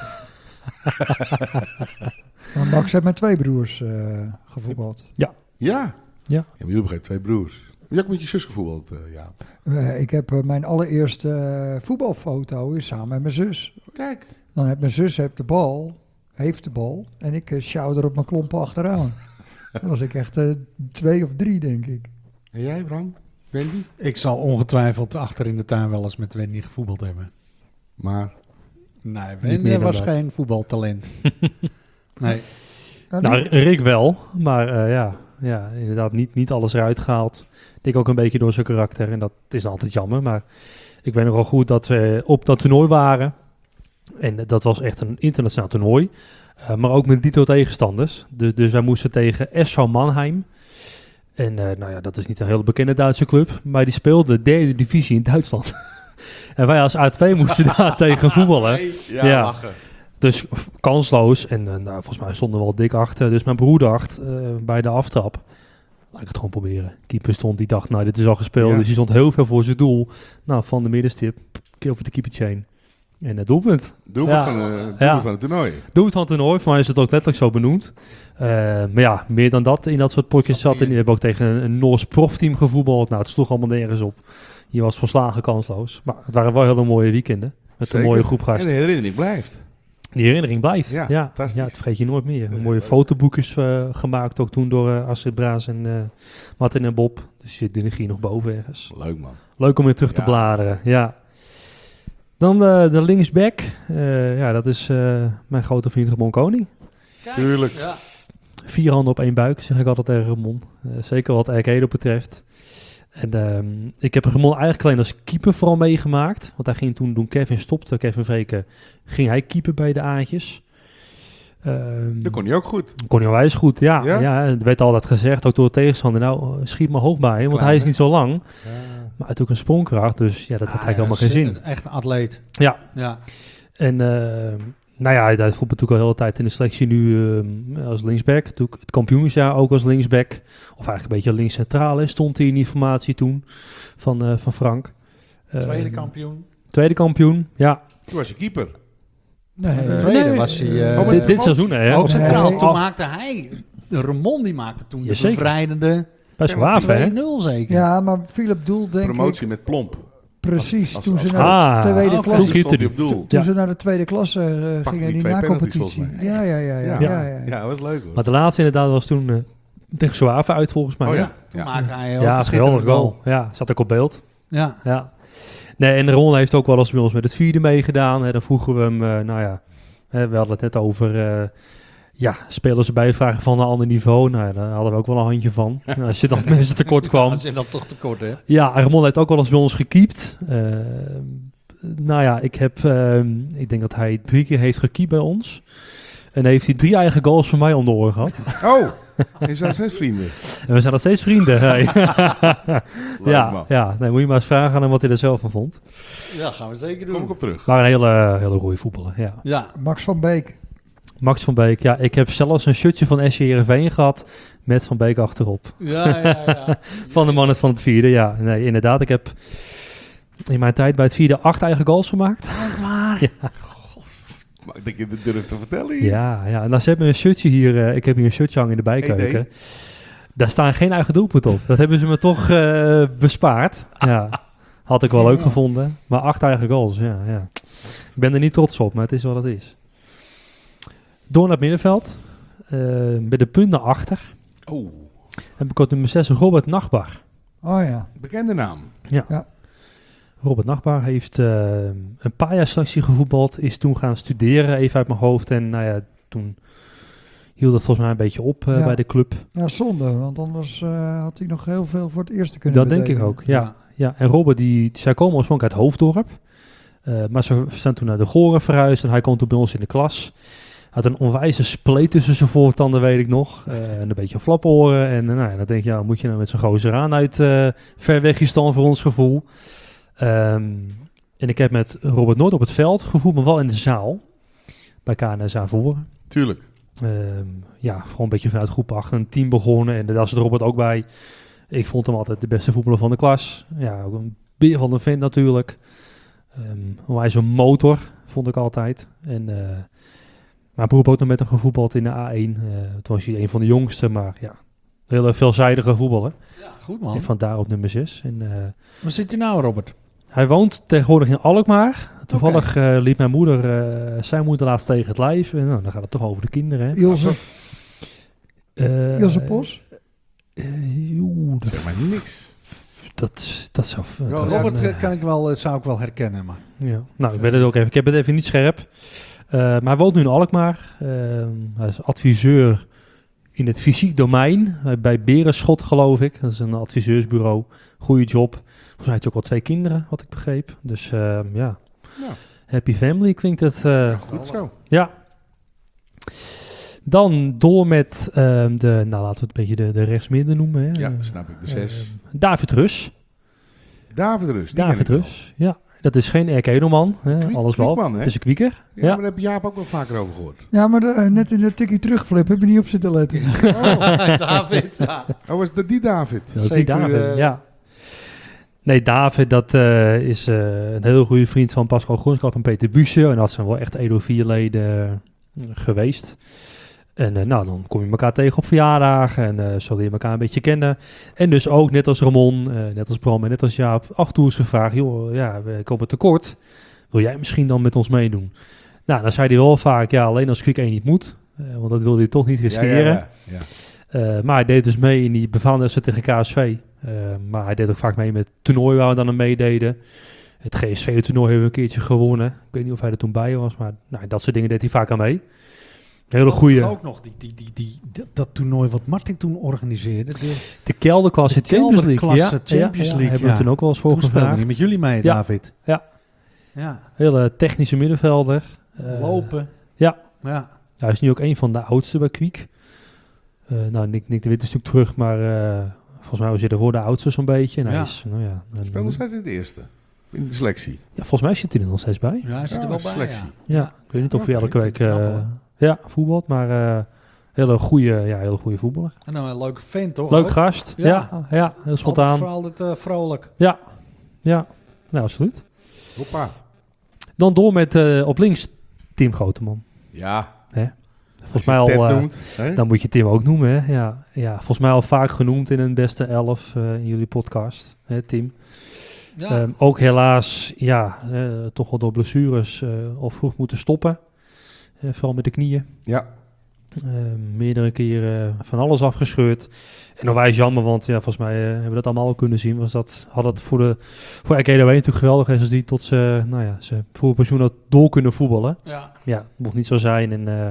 Maar Max heeft met twee broers uh, gevoetbald. Ja. Ja? Ja. Ja, maar jullie hebben geen twee broers. Heb je ook met je zus gevoetbald, uh, ja? Uh, ik heb uh, mijn allereerste uh, voetbalfoto is samen met mijn zus. Kijk. Dan heeft mijn zus heeft de bal, heeft de bal, en ik uh, sjouw er op mijn klompen achteraan. Dan was ik echt uh, twee of drie, denk ik. En jij, Bram? Wendy? Ik zal ongetwijfeld achter in de tuin wel eens met Wendy gevoetbald hebben. Maar? Nee, Wendy was geen voetbaltalent. Nee. Nou, nou, Rick wel, maar uh, ja, ja, inderdaad niet, niet alles eruit gehaald. Ik denk ook een beetje door zijn karakter en dat is altijd jammer. Maar ik weet nog wel goed dat we op dat toernooi waren. En dat was echt een internationaal toernooi. Uh, maar ook met dito tegenstanders. Dus, dus wij moesten tegen S V Mannheim. En uh, nou ja, dat is niet een hele bekende Duitse club. Maar die speelde de derde divisie in Duitsland. En wij als A twee moesten daar tegen voetballen. Ja, ja. Lachen. Dus kansloos. En uh, nou, volgens mij stonden we wel dik achter. Dus mijn broer dacht uh, bij de aftrap, laat ik het gewoon proberen. Keeper stond, die dacht, nou dit is al gespeeld. Ja. Dus die stond heel veel voor zijn doel. Nou, van de middenstip, keer over de keepertje heen. En het doelpunt. Doelpunt Ja. van, uh, doelpunt Ja. van het toernooi. Doelpunt van het toernooi. Voor mij is het ook letterlijk zo benoemd. Uh, maar ja, meer dan dat in dat soort potjes zat. En die hebben ook tegen een, een Noors profteam gevoetbald. Nou, het sloeg allemaal nergens op. Je was volslagen kansloos. Maar het waren wel hele mooie weekenden. Met Zeker. een mooie groep En gasten. de herinnering blijft. Die herinnering blijft. Ja, Ja, ja. fantastisch. ja, dat vergeet je nooit meer. Ja, Mooie leuk. fotoboekjes uh, gemaakt ook toen door uh, Astrid Braas en uh, Martin en Bob. Dus die liggen hier nog boven ergens. Leuk man. Leuk om weer terug te Ja. bladeren, ja. Dan uh, de linksback. Uh, ja, dat is uh, mijn grote vriend Ramon Koning. Tuurlijk. Ja. Vier handen op één buik, zeg ik altijd tegen Ramon. Uh, zeker wat R K Edo betreft. En um, ik heb Ramon eigenlijk alleen als keeper vooral meegemaakt. Want hij ging toen, toen Kevin stopte, Kevin Vreken, ging hij keeper bij de A'tjes. Um, Dat kon hij ook goed. kon hij wijs goed, ja. Ja? ja. Het werd altijd gezegd, ook door de tegenstander, nou, schiet maar hoog bij hem, want Klein, hij is hè? niet zo lang. Ja. Maar hij had ook een sprongkracht, dus ja, dat had hij helemaal geen zin. Echt een atleet. Ja, Ja. en uh, nou ja, hij hij voetbalt natuurlijk al de hele tijd in de selectie nu uh, als linksback. Natuurlijk het kampioensjaar ook als linksback. Of eigenlijk een beetje links centraal, hè, stond hij in die formatie toen van, uh, van Frank. Uh, Tweede kampioen. Tweede kampioen, ja. Toen was je keeper. Nee, De Uh, tweede nee, was hij... uh, eh, oh, met dit, dit promotie. seizoen, hè. ook Of- centraal. Nee. Toen af- maakte hij... De Ramon die maakte toen de Jazeker. bevrijdende Best wel af, hè. twee nul zeker. Ja, maar Philip Doel denk Promotie ik met plomp. precies. als- toen als- ze naar Ah, de tweede oké. klasse... Toen stond hij hij. op doel. Toen Ja. ze naar de tweede klasse uh, Pakte gingen die die twee na penalties, competitie. volgens mij. Ja, ja, ja, ja. Ja. ja, ja, ja. Ja, dat was leuk hoor. Maar de laatste inderdaad was toen uh, tegen Zouave uit, volgens mij. Oh hè? ja. Toen Ja. maakte hij ook Ja, een geweldig schitterende goal. Ja, zat ook op beeld. Ja. Ja. Nee, en Ron heeft ook wel eens bij ons met het vierde meegedaan. Hè. Dan vroegen we hem, uh, nou ja, hè, we hadden het net over, uh, ja, spelers erbij vragen van een ander niveau. Nou ja, daar hadden we ook wel een handje van. Nou, als je dan mensen tekort kwam. Dat is dan toch tekort, hè? Ja, en Ramon heeft ook wel eens bij ons gekiept. Uh, nou ja, ik heb, uh, ik denk dat hij drie keer heeft gekiept bij ons. En heeft hij drie eigen goals van mij om de oren gehad. Oh, je zijn zes vrienden. En we zijn nog steeds vrienden. Hey. Leuk ja, man. ja, nee, moet je maar eens vragen aan hem wat hij er zelf van vond. Ja, gaan we zeker Kom ik doen. op terug. Maar een hele, hele goede voetballer, ja. Ja. Max van Beek. Max van Beek, ja, ik heb zelfs een shirtje van S C Heerenveen gehad met Van Beek achterop. Ja, ja, ja. Van de mannen van het vierde, ja. Nee, inderdaad, ik heb in mijn tijd bij het vierde acht eigen goals gemaakt. Echt waar? Ja, Maar ik denk dat je het durft te vertellen hier. ja, ja. En dan ze hebben een shirtje hier, uh, ik heb hier een shirtje hangen in de bijkeuken. Nee, Daar staan geen eigen doelpunt op. Dat hebben ze me toch uh, bespaard. Ja, had ik wel leuk gevonden. Maar acht eigen goals, ja, ja. Ik ben er niet trots op, maar het is wat het is. Door naar het middenveld. Uh, met de punt naar achter. Oh, Heb ik op nummer zes Robert Nachtbar. Oh ja. bekende naam. Robert Nachtbar heeft uh, een paar jaar selectie gevoetbald. Is toen gaan studeren, even uit mijn hoofd. En nou ja, toen hield dat volgens mij een beetje op uh, Ja. bij de club. Ja, zonde, want anders uh, had hij nog heel veel voor het eerste kunnen Dat denk ik betekenen. ook, ja. ja. En Robert, die, zij komen oorspronkelijk uit Hoofddorp. Uh, maar ze zijn toen naar de Goren verhuisd. En hij komt toen bij ons in de klas. Had een onwijze spleet tussen zijn voortanden, weet ik nog. Uh, en een beetje flaporen. En uh, nou ja, dan denk je, ja, moet je nou met zo'n gozer aan uit uh, ver weg gestaan voor ons gevoel. Um, en ik heb met Robert nooit op het veld gevoeld, maar wel in de zaal. Bij K N S Avoren. Tuurlijk. Um, ja, gewoon een beetje vanuit groep acht een team begonnen. En daar zat Robert ook bij. Ik vond hem altijd de beste voetballer van de klas. Ja, ook een beer van een vent natuurlijk. Um, hij zo'n motor, vond ik altijd. En... Uh, mijn broer heeft ook nog met hem gevoetbald in de A één. Uh, toen was hij een van de jongsten, maar ja, een hele veelzijdige voetballer. Ja, goed man. En vandaar op nummer zes. En, uh, Waar zit hij nou, Robert? hij woont tegenwoordig in Alkmaar. Toevallig uh, liep mijn moeder, uh, zijn moeder laatst tegen het lijf. En nou, dan gaat het toch over de kinderen. Hè? Ilse, Uh, Ilse Pos? Uh, joe, dat, Zeg maar niks. dat, dat zou... Ja, dat- Robert uh, kan ik wel, zou ik wel herkennen, maar... Ja. Nou, ik weet het ook even. Ik heb het even niet scherp. Uh, maar hij woont nu in Alkmaar. Uh, hij is adviseur in het fysiek domein. Uh, bij Berenschot, geloof ik. Dat is een adviseursbureau. Goeie job. Volgens mij heeft hij ook al twee kinderen, wat ik begreep. Dus uh, ja. Ja. Happy family klinkt het. Uh, Goed zo. ja. Dan door met uh, de, nou laten we het een beetje de, de rechtsmidden noemen. Hè. Ja, Uh, snap ik. De zes. uh, David Rus. David Rus. die David ken ik wel. Rus, ja. Dat is geen R K Edelman, hè, Kwiek- alles wel. Kwiekman, hè? Het is een kwieker. Ja, Ja. maar daar heb Jaap ook wel vaker over gehoord. Ja, maar de, uh, net in de tikkie terugflip heb je niet op zitten letten. Oh, David, ja. oh was dat die David? Dat is die Zeker, David, eh, ja. Nee, David, dat uh, is uh, een heel goede vriend van Pascal Groenskap en Peter Buesje. En dat zijn wel echt Edo vier leden uh, geweest. En uh, nou, dan kom je elkaar tegen op verjaardagen en uh, zo leer je elkaar een beetje kennen. En dus ook, net als Ramon, uh, net als Bram en net als Jaap, af en toe is gevraagd, joh, ja, we komen tekort. Wil jij misschien dan met ons meedoen? Nou, dan zei hij wel vaak, ja, alleen als Quick één niet moet. Uh, want dat wilde hij toch niet riskeren. Ja, ja, ja. Uh, maar hij deed dus mee in die bevaandigste tegen K S V. Uh, maar hij deed ook vaak mee met het toernooi waar we dan aan meededen. Het G S V-toernooi hebben we een keertje gewonnen. Ik weet niet of hij er toen bij was, maar nou, dat soort dingen deed hij vaak aan mee. Hele goede. Ook nog die, die, die, die, dat, dat toernooi wat Martin toen organiseerde. De, De kelderklasse de Champions League. kelderklasse Ja, Champions ja, ja, League, hebben we ja. toen ook wel eens voor toen speelde gevraagd. hij met jullie mee, Ja. David. Ja. Ja. Hele technische middenvelder. Uh, Lopen. ja. Ja. Hij is nu ook een van de oudste bij Kwiek. Uh, nou, Nick, Nick de Wit is natuurlijk terug, maar uh, volgens mij was hij ervoor de oudste zo'n beetje. En hij Ja. is, nou ja, een- Speelt nog steeds in de eerste. In de selectie. ja, volgens mij zit hij er nog steeds bij. Ja, hij zit er Ja, wel bij, selectie. ja. Ja, ik weet niet of hij Oké, elke week vind ik knap, uh, hoor. ja, voetbalt, maar uh, hele goede, ja, hele goede voetballer. En nou, een leuke vent, toch? Leuk ook? gast. Ja. Ja, ja, heel spontaan. Altijd, vooral altijd uh, vrolijk. Ja, ja, nou absoluut. Hoppa. Dan door met uh, op links Tim Groteman. Ja. Volgens mij al, Ted uh, noemt, hè? dan moet je Tim ook noemen. Hè? Ja, ja, volgens mij al vaak genoemd in een beste elf uh, in jullie podcast, hè, Tim. Ja. Um, ook helaas, ja, uh, toch wel door blessures uh, al vroeg moeten stoppen. Uh, vooral met de knieën. Ja. Uh, meerdere keren van alles afgescheurd. En onwijs jammer, want ja, volgens mij uh, hebben we dat allemaal al kunnen zien. Was dat, had dat voor de voor R K D W natuurlijk geweldig is als die tot ze, nou ja, ze voor pensioen had door kunnen voetballen. ja. Ja, mocht niet zo zijn. En uh,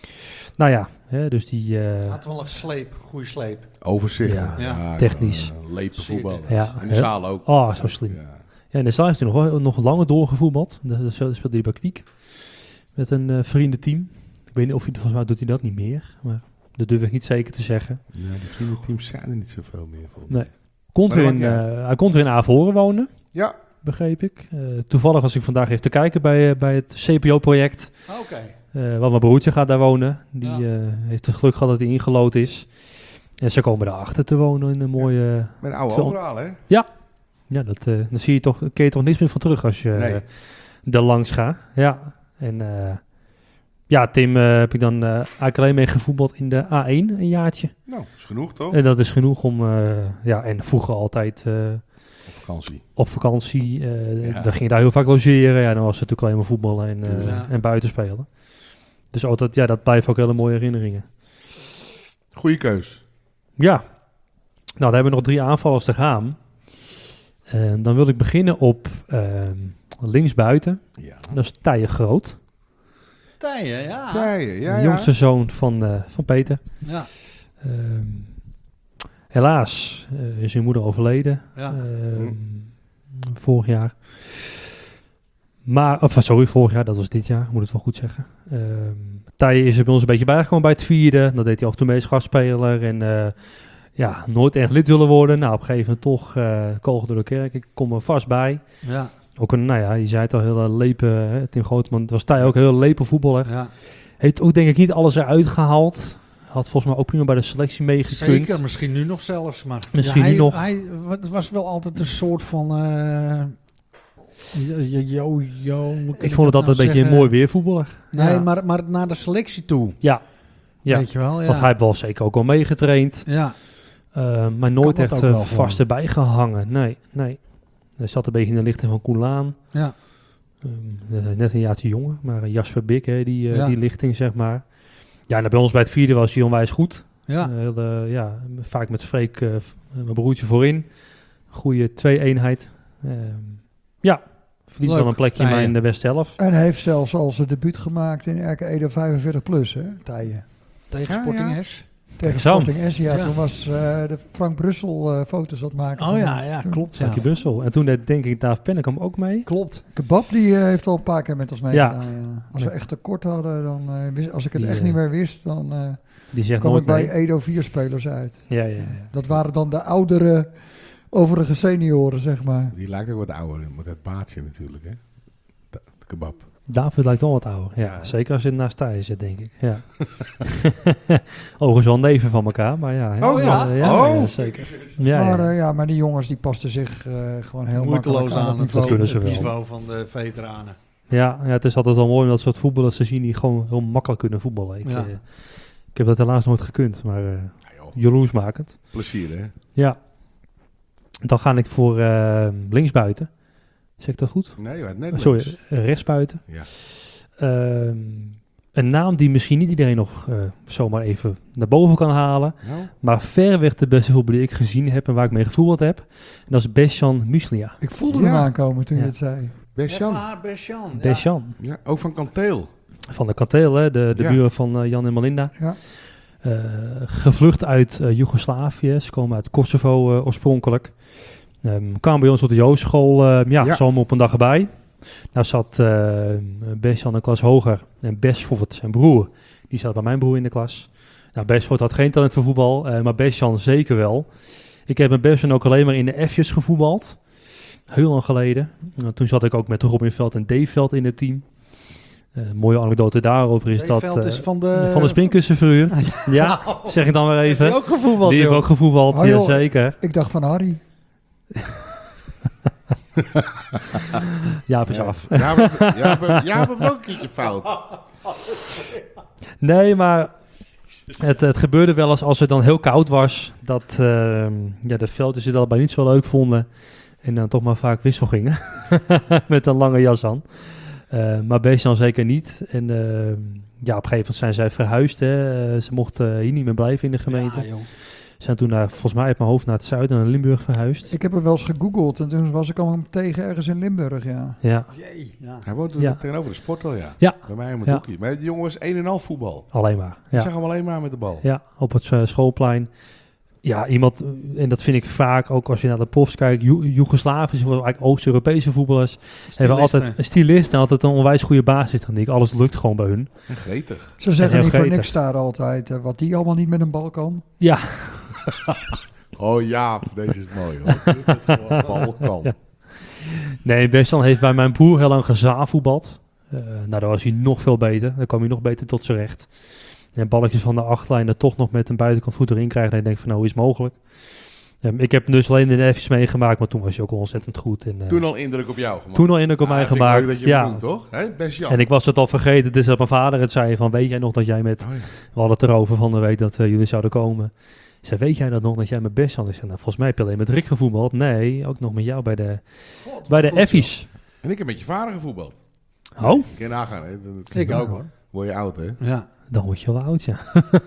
nou ja, hè, dus die... Uh, Had wel een sleep, goede sleep. Overzicht. Ja. Ja. Technisch. Uh, lepen Zeer voetbal. technisch. Ja. In de zaal ook. Oh, zo slim. Ja. Ja, in de zaal heeft hij nog, wel- nog langer doorgevoetbald. Dat dat speelde hij bij Kwiek. Met een uh, vriendenteam. Ik weet niet of hij, volgens mij doet hij dat niet meer. Maar dat durf ik niet zeker te zeggen. Ja, die vriendenteams zijn er niet zoveel meer voor. Nee. Komt Maar weer dat in, maakt niet uh, hij komt weer in Averhoorn wonen, Ja. begreep ik. Uh, toevallig was ik vandaag even te kijken bij, uh, bij het C P O-project. Oké. Uh, want mijn broertje gaat daar wonen. Die Ja. uh, heeft het geluk gehad dat hij ingelood is. En ze komen daarachter te wonen in een mooie... Met een oude Terwijl- overhaal, hè? Ja, dat, uh, dan zie je toch, ken je toch niks meer van terug als je Nee. uh, er langs gaat. Ja, en uh, ja, Tim uh, heb ik dan uh, eigenlijk alleen mee gevoetbald in de A één een jaartje. Nou, is genoeg, toch? En dat is genoeg om, uh, ja, en vroeger altijd uh, Op vakantie. op vakantie, uh, Ja. dan ging je daar heel vaak logeren. Ja, dan was het natuurlijk alleen maar voetballen en, uh, Tuurlijk. en buiten spelen. Dus altijd, ja, dat blijven ook hele mooie herinneringen. Goeie keus. Ja, nou, dan hebben we nog drie aanvallers te gaan. Uh, dan wil ik beginnen op uh, linksbuiten. Ja. Dat is Tije Groot. Tijen, ja. Tijen, ja, de ja. jongste zoon van, uh, van Peter. Ja. Ehm, helaas uh, is zijn moeder overleden. Ja. Ehm, vorig jaar. Maar, of sorry, vorig jaar, dat was dit jaar, ik moet het wel goed zeggen. Ehm Tije is er bij ons een beetje bijgekomen bij het vierde. Dat deed hij af en toe mee als gastspeler. En uh, ja, nooit echt lid willen worden. Nou, op een gegeven moment toch uh, kogel door de kerk. Ik kom er vast bij. Ja. Ook een, nou ja, je zei het al, heel lepe, hè, Tim Grootman, was Tije ook een heel lepe voetballer. Ja. Heeft ook denk ik niet alles eruit gehaald. Had volgens mij ook prima bij de selectie meegekund. Zeker, misschien nu nog zelfs. Maar Misschien ja, hij, nu nog. Hij wa- het was wel altijd een soort van... uh, yo, yo, Ik vond het altijd een beetje een mooi weervoetballer. Nee, Ja. maar, maar naar de selectie toe. Ja, ja. Weet je wel, ja. Want hij heeft wel zeker ook al meegetraind. Ja, Uh, maar nooit dat echt ook uh, wel gewoon. vast erbij gehangen. Nee, nee. Hij zat een beetje in de lichting van Koen Laan. ja. Um, uh, net een jaartje jonger. Maar uh, Jasper Bik, hè, die, uh, Ja. die lichting, zeg maar. Ja, en bij ons bij het vierde was hij onwijs goed. Ja. Uh, heel, uh, ja, vaak met Freek, uh, v- uh, mijn broertje voorin. Goede twee-eenheid. Um, ja, verdient Leuk, wel een plekje Tije. in mijn de beste elf. En hij heeft zelfs al zijn debuut gemaakt in R K E de vijfenveertig plus, hè, Tijen. Tegen Ja, Sporting ja. S. Tegen Sam. Sporting S, ja, Ja. toen was uh, de Frank Brussel uh, foto's aan het maken. Oh van ja, ons. ja, Toen- klopt. Ja. Frankie Bussel. En toen deed denk ik Daaf Pennekamp ook mee. Klopt. Kebab die uh, heeft al een paar keer met ons Ja. meegedaan. Ja. Als we Ja. echt tekort hadden, dan uh, wist, als ik het Die, echt uh, niet meer wist, dan uh, Die zegt kwam nooit het bij mee. Edo vier spelers uit. Ja, ja, ja. Dat waren dan de oudere, overige senioren, zeg maar. Die lijkt ook wat ouder met dat baardje natuurlijk, hè? De, de kebab. David lijkt wel wat ouder. Ja, Ja. zeker als je naast Thijs zit, denk ik. Ja. Overigens wel neven van elkaar, maar ja. hè. Oh, ja? ja, ja, Oh. ja, zeker. Ja, maar, ja. eh, ja, maar die jongens die pasten zich eh, gewoon heel Moeiteloos makkelijk aan aan het het, niveau. kunnen ze het wel. niveau van de veteranen. Ja, ja, het is altijd wel mooi om dat soort voetballers te zien die gewoon heel makkelijk kunnen voetballen. Ik, Ja. eh, ik heb dat helaas nooit gekund, maar uh, Ja, joh. jaloersmakend. Plezier, hè? Ja. Dan ga ik voor uh, linksbuiten. Zeg ik dat goed? Nee, je bent net Sorry, links. uh, rechtsbuiten. Ja. Um, een naam die misschien niet iedereen nog uh, zomaar even naar boven kan halen. Nou, Maar verreweg de beste voetballer die ik gezien heb en waar ik mee gevoetbald heb. En dat is Besjan Muslia. Ik voelde Ja. hem aankomen toen Ja. je het zei. Besjan. Ja, Besjan. Ja. Besjan. Ja, ook van Kanteel. Van de Kanteel, hè, de, de Ja. buren van uh, Jan en Melinda. Ja. Uh, gevlucht uit uh, Joegoslavië. Ze komen uit Kosovo uh, oorspronkelijk. Um, kwamen bij ons op de Joostschool. Uh, ja, Ja. zomaar op een dag erbij. Nou zat uh, Besjan een klas hoger. En Besvoort, zijn broer, die zat bij mijn broer in de klas. Nou, Besvoort had geen talent voor voetbal. Uh, maar Besjan zeker wel. Ik heb met Besjan ook alleen maar in de F'jes gevoetbald. Heel lang geleden. Nou, toen zat ik ook met Robin-Veld en Dave-Veld in het team. Uh, mooie anekdote daarover is dat... Veld uh, is van de... van de spinkussenverhuur. Ja, zeg ik dan weer Heeft hij even. ook gevoetbald, Die heeft joh? ook gevoetbald, Oh, joh. jazeker. Ik dacht van Harry. Jaap is af. Ja, maar, ja, maar, ja, maar ook een keertje fout. Nee, maar het, het gebeurde wel eens als het dan heel koud was, dat uh, ja, de veldjes het allebei niet zo leuk vonden en dan toch maar vaak wissel gingen met een lange jas aan. Uh, maar Besjan zeker niet. En uh, ja, op een gegeven moment zijn zij verhuisd. Hè. Uh, ze mochten hier niet meer blijven in de gemeente. Ja, joh. Ze zijn toen naar, volgens mij uit mijn hoofd naar het zuiden, naar Limburg verhuisd. Ik heb hem wel eens gegoogeld en toen was ik al tegen ergens in Limburg, ja. Ja, Jee, ja. Hij woont Ja. tegenover de sporthal, ja. Ja. Bij mij in mijn Ja. hoekje. Maar die jongen was een en al voetbal. alleen maar. Ik Ja. zag hem alleen maar met de bal. Ja, op het uh, schoolplein. Ja, iemand, uh, en dat vind ik vaak ook als je naar de profs kijkt, Jo- Joegoslavische, eigenlijk Oost-Europese voetballers, hebben altijd een stylist en altijd een onwijs goede basistechniek. Alles lukt gewoon bij hun. En gretig. Ze zeggen heel niet voor gretig. niks daar altijd eh, wat die allemaal niet met een bal kan. Ja, Oh ja, deze is mooi hoor. Dit is gewoon balkan. Ja. nee, Besjan heeft bij mijn broer heel lang gezaalvoetbald. Uh, nou, daar was hij nog veel beter. Dan kwam hij nog beter tot zijn recht. En balletjes van de achtlijn er toch nog met een buitenkant voet erin krijgen. En ik denk van, nou, hoe is het mogelijk? Um, ik heb hem dus alleen in de F's meegemaakt, maar toen was hij ook ontzettend goed. En, uh, Toen al indruk op jou gemaakt. toen al indruk op Ah, mij vind ik gemaakt. leuk dat je ja. hem noemt, toch? Hè? Best Jan. En ik was het al vergeten, dus dat mijn vader het zei van, weet jij nog dat jij met, Oh, ja. we hadden het erover van de week dat uh, jullie zouden komen. Ik zei, weet jij dat nog, dat jij met Besjan? Ik zei, nou, volgens mij heb je alleen met Rick gevoetbald. Nee, ook nog met jou bij de, bij de F's. En ik heb met je vader gevoetbald. Oh, Kun je nagaan, hè? Dat is- Ik ook, hoor. Word je oud, hè? Ja. dan word je wel oud, ja.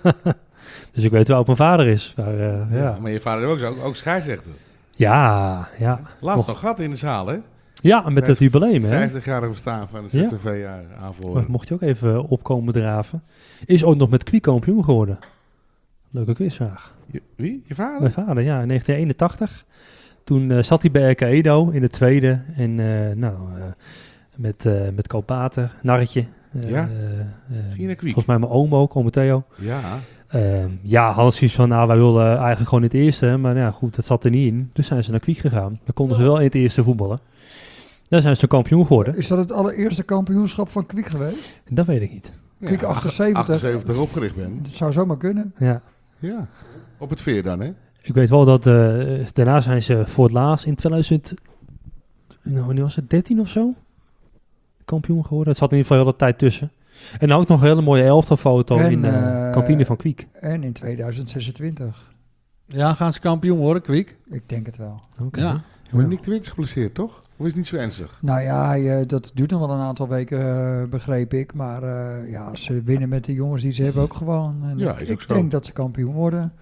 Dus ik weet wel hoe oud mijn vader is. Maar, uh, ja. Ja. Maar je vader ook, ook, ook scheidsrechter. Ja, ja. Laatst Nog- nog gat in de zaal, hè? Ja, met het jubileum, hè. vijftig-jarig bestaan van de Ja. Z T V uh, Maar aanvoeren. mocht je ook even opkomen draven. Is ook nog met Kwiek kampioen geworden. Leuke quizvraag. Je, wie? Je vader? Mijn vader, ja, in negentien eenentachtig. Toen uh, zat hij bij R K Edo in de tweede. En uh, nou, uh, met, uh, met Koopwater, Narretje. Uh, Ja? uh, uh, Ging je naar Kwiek? volgens mij mijn oom ook, oom Theo. Ja. Uh, ja, Hans zoiets van, nou, wij wilden eigenlijk gewoon in het eerste. Maar ja, goed, dat zat er niet in. Dus zijn ze naar Kwiek gegaan. Dan konden ze wel in het eerste voetballen. Daar zijn ze kampioen geworden. Is dat het allereerste kampioenschap van Kwiek geweest? Dat weet ik niet. Kwiek Ja, achtenzeventig. achtenzeventig opgericht ben. Dat zou zomaar kunnen. Ja. Ja. Op het veer dan, hè? Ik weet wel dat uh, daarna zijn ze voor het laatst in twintig... Nou, wanneer was het? dertien of zo? Kampioen geworden. Het zat in ieder geval heel de tijd tussen. En ook nog een hele mooie elftalfoto En, in de eh, kantine van Kwiek. En in tweeduizend zesentwintig. Ja, gaan ze kampioen worden, Kwiek? Ik denk het wel. Oké. Ja. Maar Nick de Wit is geblesseerd, toch? Of is het niet zo ernstig? Nou ja, hij, eh, dat duurt nog wel een aantal weken, eh, begreep ik. Maar eh, ja, ze winnen met de jongens die ze hebben ook gewoon. En Ja, ik is ook ik zo. denk dat ze kampioen worden.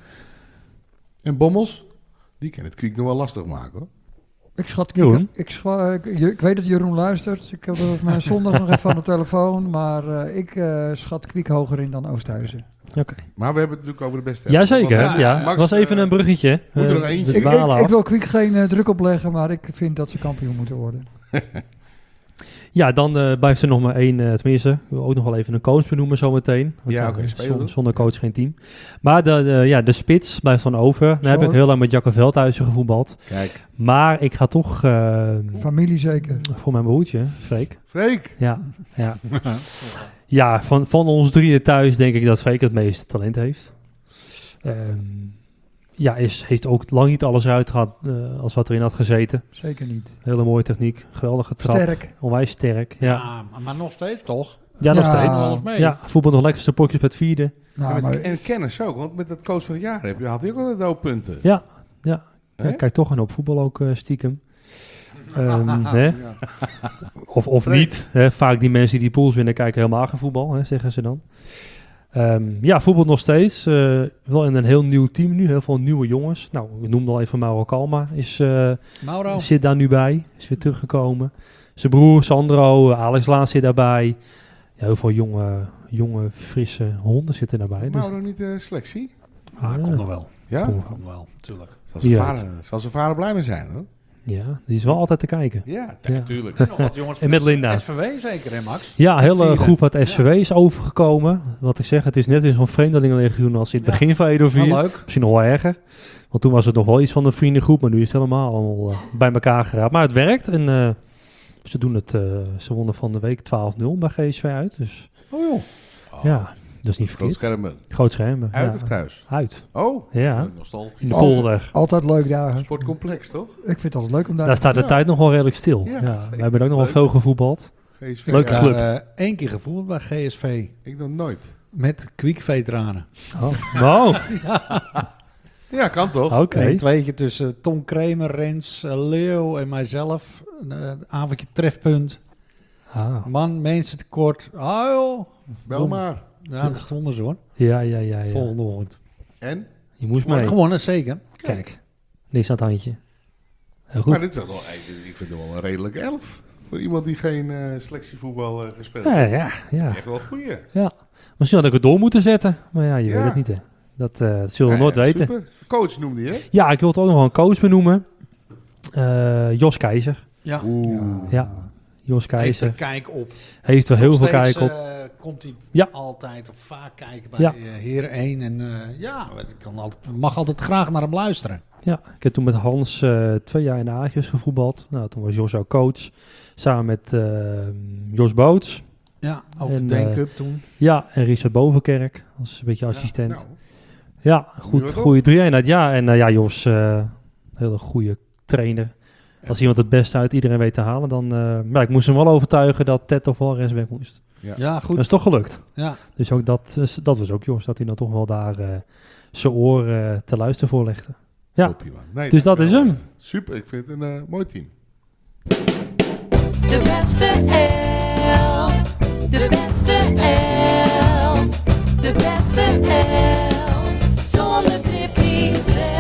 En Bommels? Die kan het Kwiek nog wel lastig maken, hoor. Ik schat, Jeroen? ik, ik, scha- ik, je- ik weet dat Jeroen luistert. Ik heb het mijn zondag nog even aan de telefoon. Maar eh, ik eh, schat Kwiek hoger in dan Oosthuizen. Oké. Maar we hebben het natuurlijk over de beste. Jazeker. Want, Ja, eh, Max, was even eh, een bruggetje. moet er Uh, nog eentje? de Ik, ik, dwalen ik af. wil Kwiek geen eh, druk opleggen, maar ik vind dat ze kampioen moeten worden. Ja, dan uh, blijft er nog maar één, uh, tenminste, ik wil ook nog wel even een coach benoemen zometeen. Want Ja, ja, oké, uh, spelen. zonder, zonder coach geen team. Maar de, de, ja, de spits blijft dan over. Dan Zo. heb ik heel lang met Jacco Veldhuizen gevoetbald. Kijk. Maar ik ga toch uh, Familie zeker. voor mijn broertje, Freek. Freek. Ja, ja. ja van, van ons drieën thuis denk ik dat Freek het meeste talent heeft. Um, ja, is, heeft ook lang niet alles eruit gehad uh, als wat erin had gezeten. Zeker niet. Hele mooie techniek, geweldige trap. Sterk. Onwijs sterk, ja. Ja, maar- maar nog steeds toch? Ja, nog Ja. steeds. Wel eens mee. Ja, voetbal nog lekkerste potjes met vierde. Nou, en, met, maar en kennis ook, want met dat coach van het jaar heb je, had hij ook altijd doelpunten. Ja, ja. Hè? Ja, kijk toch een op voetbal ook uh, stiekem. Um, hè? Ja. Of, of Nee. niet. Hè? Vaak die mensen die die pools winnen kijken helemaal geen voetbal, hè, zeggen ze dan. Um, ja, voetbal nog steeds. Uh, wel in een heel nieuw team nu. Heel veel nieuwe jongens. Nou, we noemden al even Mauro Kalma. Is, uh, Mauro. zit daar nu bij. Is weer teruggekomen. Zijn broer Sandro, Alex Laas zit daarbij. Ja, heel veel jonge, jonge, frisse honden zitten daarbij. Dus, Mauro niet de selectie? Ah, komt nog wel. Ja? Kom. Komt wel, natuurlijk. Zal Wie zijn, weet. vader, zal zijn vader blij mee zijn, hoor. ja, die is wel altijd te kijken. Ja, Ja. natuurlijk. Nog wat jongens En met Linda. S V W zeker, hè Max? Ja, een hele Vierde. groep uit S V W is overgekomen. Wat ik zeg, het is net weer zo'n vreemdelingenlegioen als in het Ja. begin van Edo vier. Wel leuk. Misschien nog wel erger. Want toen was het nog wel iets van een vriendengroep, maar nu is het helemaal allemaal uh, bij elkaar geraapt. Maar het werkt en uh, ze doen het. Uh, ze wonnen van de week twaalf nul bij G S V uit. Dus Oh joh. Oh, ja, dat is niet groot verkeerd. schermen. Groot schermen. Uit ja. of thuis? Uit. Oh, Ja, Nostalgisch. in de Oh. polder. altijd leuk daar. sportcomplex, toch? Ik vind het altijd leuk om daar Daar staat de Ja. tijd nog wel redelijk stil. Ja, Ja, zeker. we hebben ook nog wel Leuk. veel gevoetbald. G S V. Leuke ja. club. Ja, één keer gevoeld bij G S V Ik nog nooit. met Kwiek-veteranen. Oh, wow. Ja, kan toch? Oké. Een tweetje tussen Tom Kramer, Rens, uh, Leeuw en mijzelf. Een uh, avondje trefpunt. Ah. Man, mensen tekort. Ah joh. Bel maar. Ja, daar stonden ze hoor. Ja, ja, ja, ja. Volgende ochtend. En? Je moest Maar mee. gewonnen, zeker. Kijk, niks aan het handje. Heel goed. Maar dit is wel, ik vind het wel een redelijke elf. Voor iemand die geen uh, selectievoetbal uh, gespeeld Ja, heeft. ja, ja. Echt wel goeie. Misschien had ik het door moeten zetten. Maar ja, je Ja. weet het niet, hè. Dat, uh, dat zullen we Ja, nooit ja, weten. Super. Coach noemde je, hè? Ja, ik wil het ook nog wel een coach benoemen. Uh, Jos Keizer. Ja. Oeh. Ja, Jos Heeft Keizer. er kijk op. Heeft er heel Nog veel steeds, kijk op. eh, komt hij Ja. altijd of vaak kijken bij Ja. ja. Heer één. En uh, ja, ik kan altijd, mag altijd graag naar hem luisteren. Ja, ik heb toen met Hans uh, twee jaar in de Aagjes gevoetbald. Nou, toen was Jos ook coach. Samen met uh, Jos Boots. Ja, ook En, de eh, Denk-up toen. Ja, en Richard Bovenkerk. Als een beetje assistent. Nou, Ja, Doe je goed, wat op? goede drie-eenheid. Ja, en uh, ja, Jos, uh, hele goede trainer. Als iemand het beste uit iedereen weet te halen, dan... Uh, maar ik moest hem wel overtuigen dat Ted toch wel rechtsback moest. Ja, goed. Dat is toch gelukt. Ja. Dus ook dat, uh, dat was ook Jos, dat hij dan toch wel daar uh, zijn oor uh, te luisteren voor legde. Ja, toppie, man. Nee, dus dat is dankjewel. hem. Super, ik vind het een uh, mooi team. De beste elf. De beste elf. De beste elf. Zonder Tippy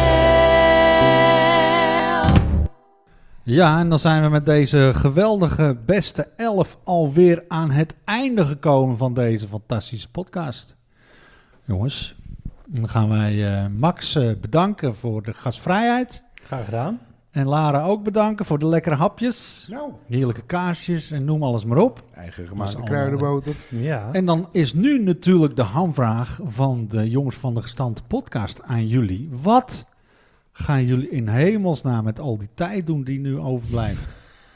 zelf. Ja, en dan zijn we met deze geweldige beste elf alweer aan het einde gekomen van deze fantastische podcast. Jongens, dan gaan wij uh, Max uh, bedanken voor de gastvrijheid. Graag gedaan. En Lara ook bedanken voor de lekkere hapjes. Nou, Heerlijke kaarsjes en noem alles maar op. eigen Dat gemaakte is allemaal, kruidenboter. Ja. En dan is nu natuurlijk de hamvraag van de jongens van de gestante podcast aan jullie. Wat gaan jullie in hemelsnaam met al die tijd doen die nu overblijft?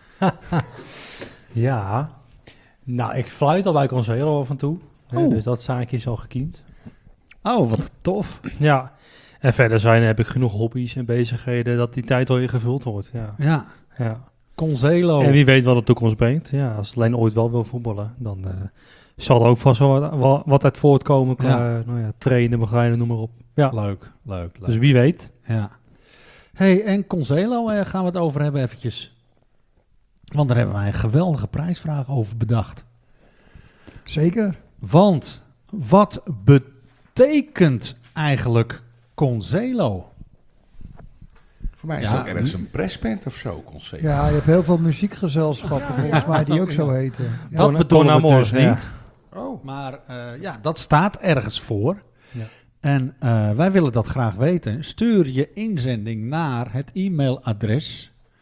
Ja. Nou, ik fluit al bij Concelo af en toe. Hè, Oh. dus dat zaakje is al gekiend. Oh, wat tof. Ja. En verder zijn, heb ik genoeg hobby's en bezigheden dat die tijd alweer gevuld wordt. Ja. Ja, Ja. Concelo. En wie weet wat de toekomst brengt. Ja, als Leen ooit wel wil voetballen, dan uh, zal er ook vast wel wat, wel wat uit voortkomen qua nou ja, trainen, begeleiden, noem maar op. Ja, Leuk, leuk, leuk. dus wie weet. Ja. Hey, en Concelo eh, gaan we het over hebben eventjes. Want daar hebben wij een geweldige prijsvraag over bedacht. Zeker. Want wat betekent eigenlijk Concelo? Voor mij is Ja. het ook ergens een pressband of zo, concept. Ja, je hebt heel veel muziekgezelschappen volgens mij die ook zo heten. Ja. Dat Ton- bedoelen we Ton dus Amor, ja. niet. Oh, Maar uh, ja, dat staat ergens voor. Ja. En uh, wij willen dat graag weten. Stuur je inzending naar het e-mailadres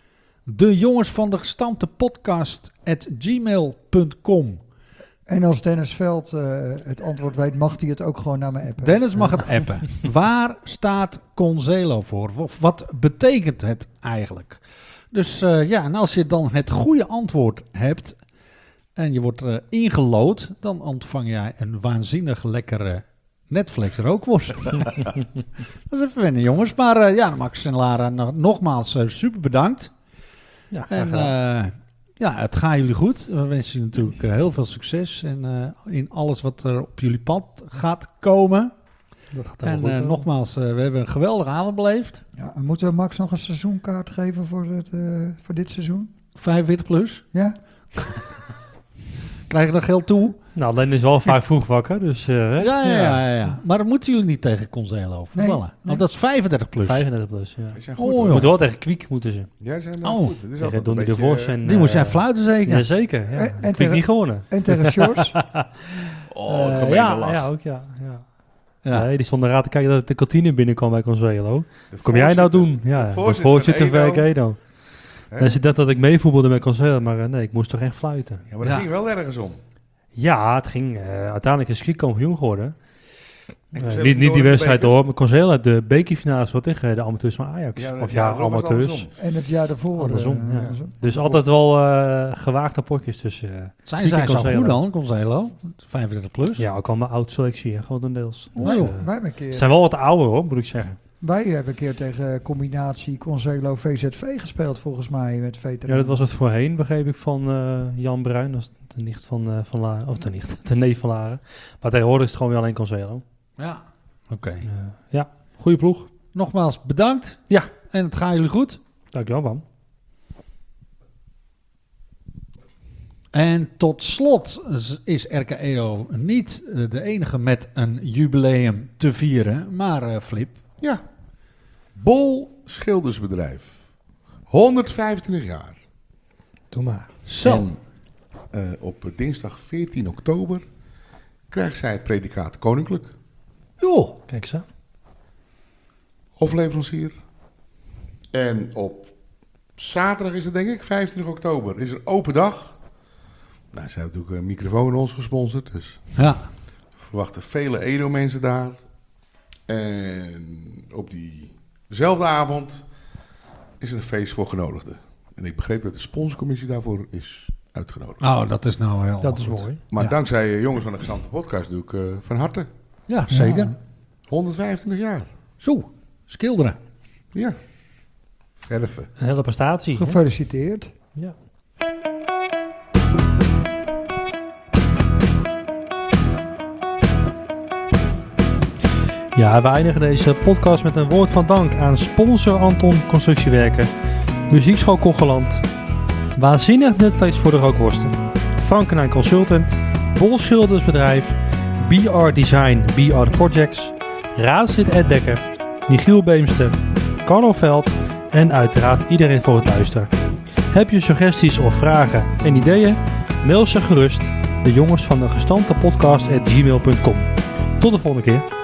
de jongens van de gestampte podcast at gmail punt com. En als Dennis Veld uh, het antwoord weet, mag hij het ook gewoon naar me appen. Dennis mag het appen. Waar staat Concelo voor? Of wat betekent het eigenlijk? Dus uh, ja, en als je dan het goede antwoord hebt en je wordt uh, ingelood, dan ontvang jij een waanzinnig lekkere Netflix rookworst. Dat is even wennen, jongens. Maar uh, ja, Max en Lara, nog- nogmaals uh, super bedankt. Ja, graag En gedaan. uh, ja, het gaat jullie goed. We wensen jullie natuurlijk uh, heel veel succes en, uh, in alles wat er op jullie pad gaat komen. Dat gaat En helemaal uh, goed, nogmaals, uh, we hebben een geweldige avond beleefd. Ja, en moeten we Max nog een seizoenkaart geven voor, het, uh, voor dit seizoen? vijfenveertig plus. Ja? Krijg je dat geld toe? Nou, Len is wel vaak vroeg wakker, dus... uh, hè? Ja, ja, ja. ja, ja. Maar dan moeten jullie niet tegen Concelo voetballen. nee. Want dat is vijfendertig plus. vijfendertig plus, ja. Die zijn Oh, goed. joh. hoor. Moet wel tegen Kwiek moeten ze. Jij zijn Oh. oh. goed. Het is Tegen altijd Donny een de beetje, Vos en... Die moest jij eh, fluiten zeker? Jazeker, ja. En- en Kwiek tegen- niet gewonnen. En tegen Shores? Oh, het Eh, gemene ja, lach. ja, ook ja. ja. Ja. Nee, die stond raad te kijken dat ik de kantine binnenkwam bij Concelo. De Kom jij nou voorzitter- doen? Ja, de de voorzitter voorzitter van van Edo. Edo. Hè? Dan zit dat dat ik meevoetbalde met Concelo, maar uh, nee, ik moest toch echt fluiten. Ja, maar dat Ja. ging wel ergens om. Ja, het ging uh, uiteindelijk is Kwiek kampioen geworden. En Uh, Concelo niet, niet die verloren de wedstrijd beker. hoor, maar Concelo heeft de bekerfinale wat tegen de amateurs van Ajax. Ja, of ja, ja, daarom was het amateurs. andersom. En het jaar daarvoor. Andersom, uh, ja. andersom. Dus altijd wel uh, gewaagde potjes tussen. Uh, Zijn Kwiek zij en zo Concelo. goed dan, Concelo? vijfendertig plus? ja, ook al mijn oud selectie, hè, grotendeels. Dus, Wij, uh, wij, hebben een keer, ze zijn wel wat ouder hoor, moet ik zeggen. wij hebben een keer tegen combinatie Concelo V Z V gespeeld, volgens mij, met veteranen. Ja, dat was het voorheen, begreep ik, van uh, Jan Bruin. Dat is de nicht van, uh, van Laren, of de nicht, de neef van Laren. Maar tegenwoordig is het gewoon weer alleen Concelo. Ja. Oké. Uh, ja, goede ploeg. Nogmaals bedankt. Ja. En het gaat jullie goed. Dankjewel, man. En tot slot is R K Edo niet eh, de enige met een jubileum te vieren, maar eh, Flip. Ja. Bol Schildersbedrijf. honderdvijfentwintig jaar. Doe maar. Zo. En uh, op dinsdag veertien oktober krijgt zij het predicaat koninklijk. Joh. Kijk eens aan. Hofleverancier. En op zaterdag is het denk ik, vijfentwintig oktober, is er open dag. Nou, ze hebben natuurlijk een microfoon ons gesponsord, dus Ja. we verwachten vele Edo-mensen daar. En op diezelfde avond is er een feest voor genodigden. En ik begreep dat de sponsorcommissie daarvoor is uitgenodigd. Oh, dat is nou heel Dat is goed. mooi. Maar Ja. dankzij uh, jongens van de Gezante Podcast doe ik uh, van harte. Ja, zeker. Ja. honderdvijfentwintig jaar. Zo, schilderen. Ja. Verven. Een hele prestatie. hè? Gefeliciteerd. Ja. Ja, we eindigen deze podcast met een woord van dank aan sponsor Anton Constructiewerken, Muziekschool Kocheland, Waanzinnig Netflix voor de rookworsten, Frankenijn Consultant, Bol Schildersbedrijf, B R Design, B R Projects, Raadslid Ed Dekker, Michiel Beemster, Carlo Veld en uiteraard iedereen voor het luisteren. Heb je suggesties of vragen en ideeën? Mail ze gerust de jongens van de gestampte podcast at gmail punt com. Tot de volgende keer.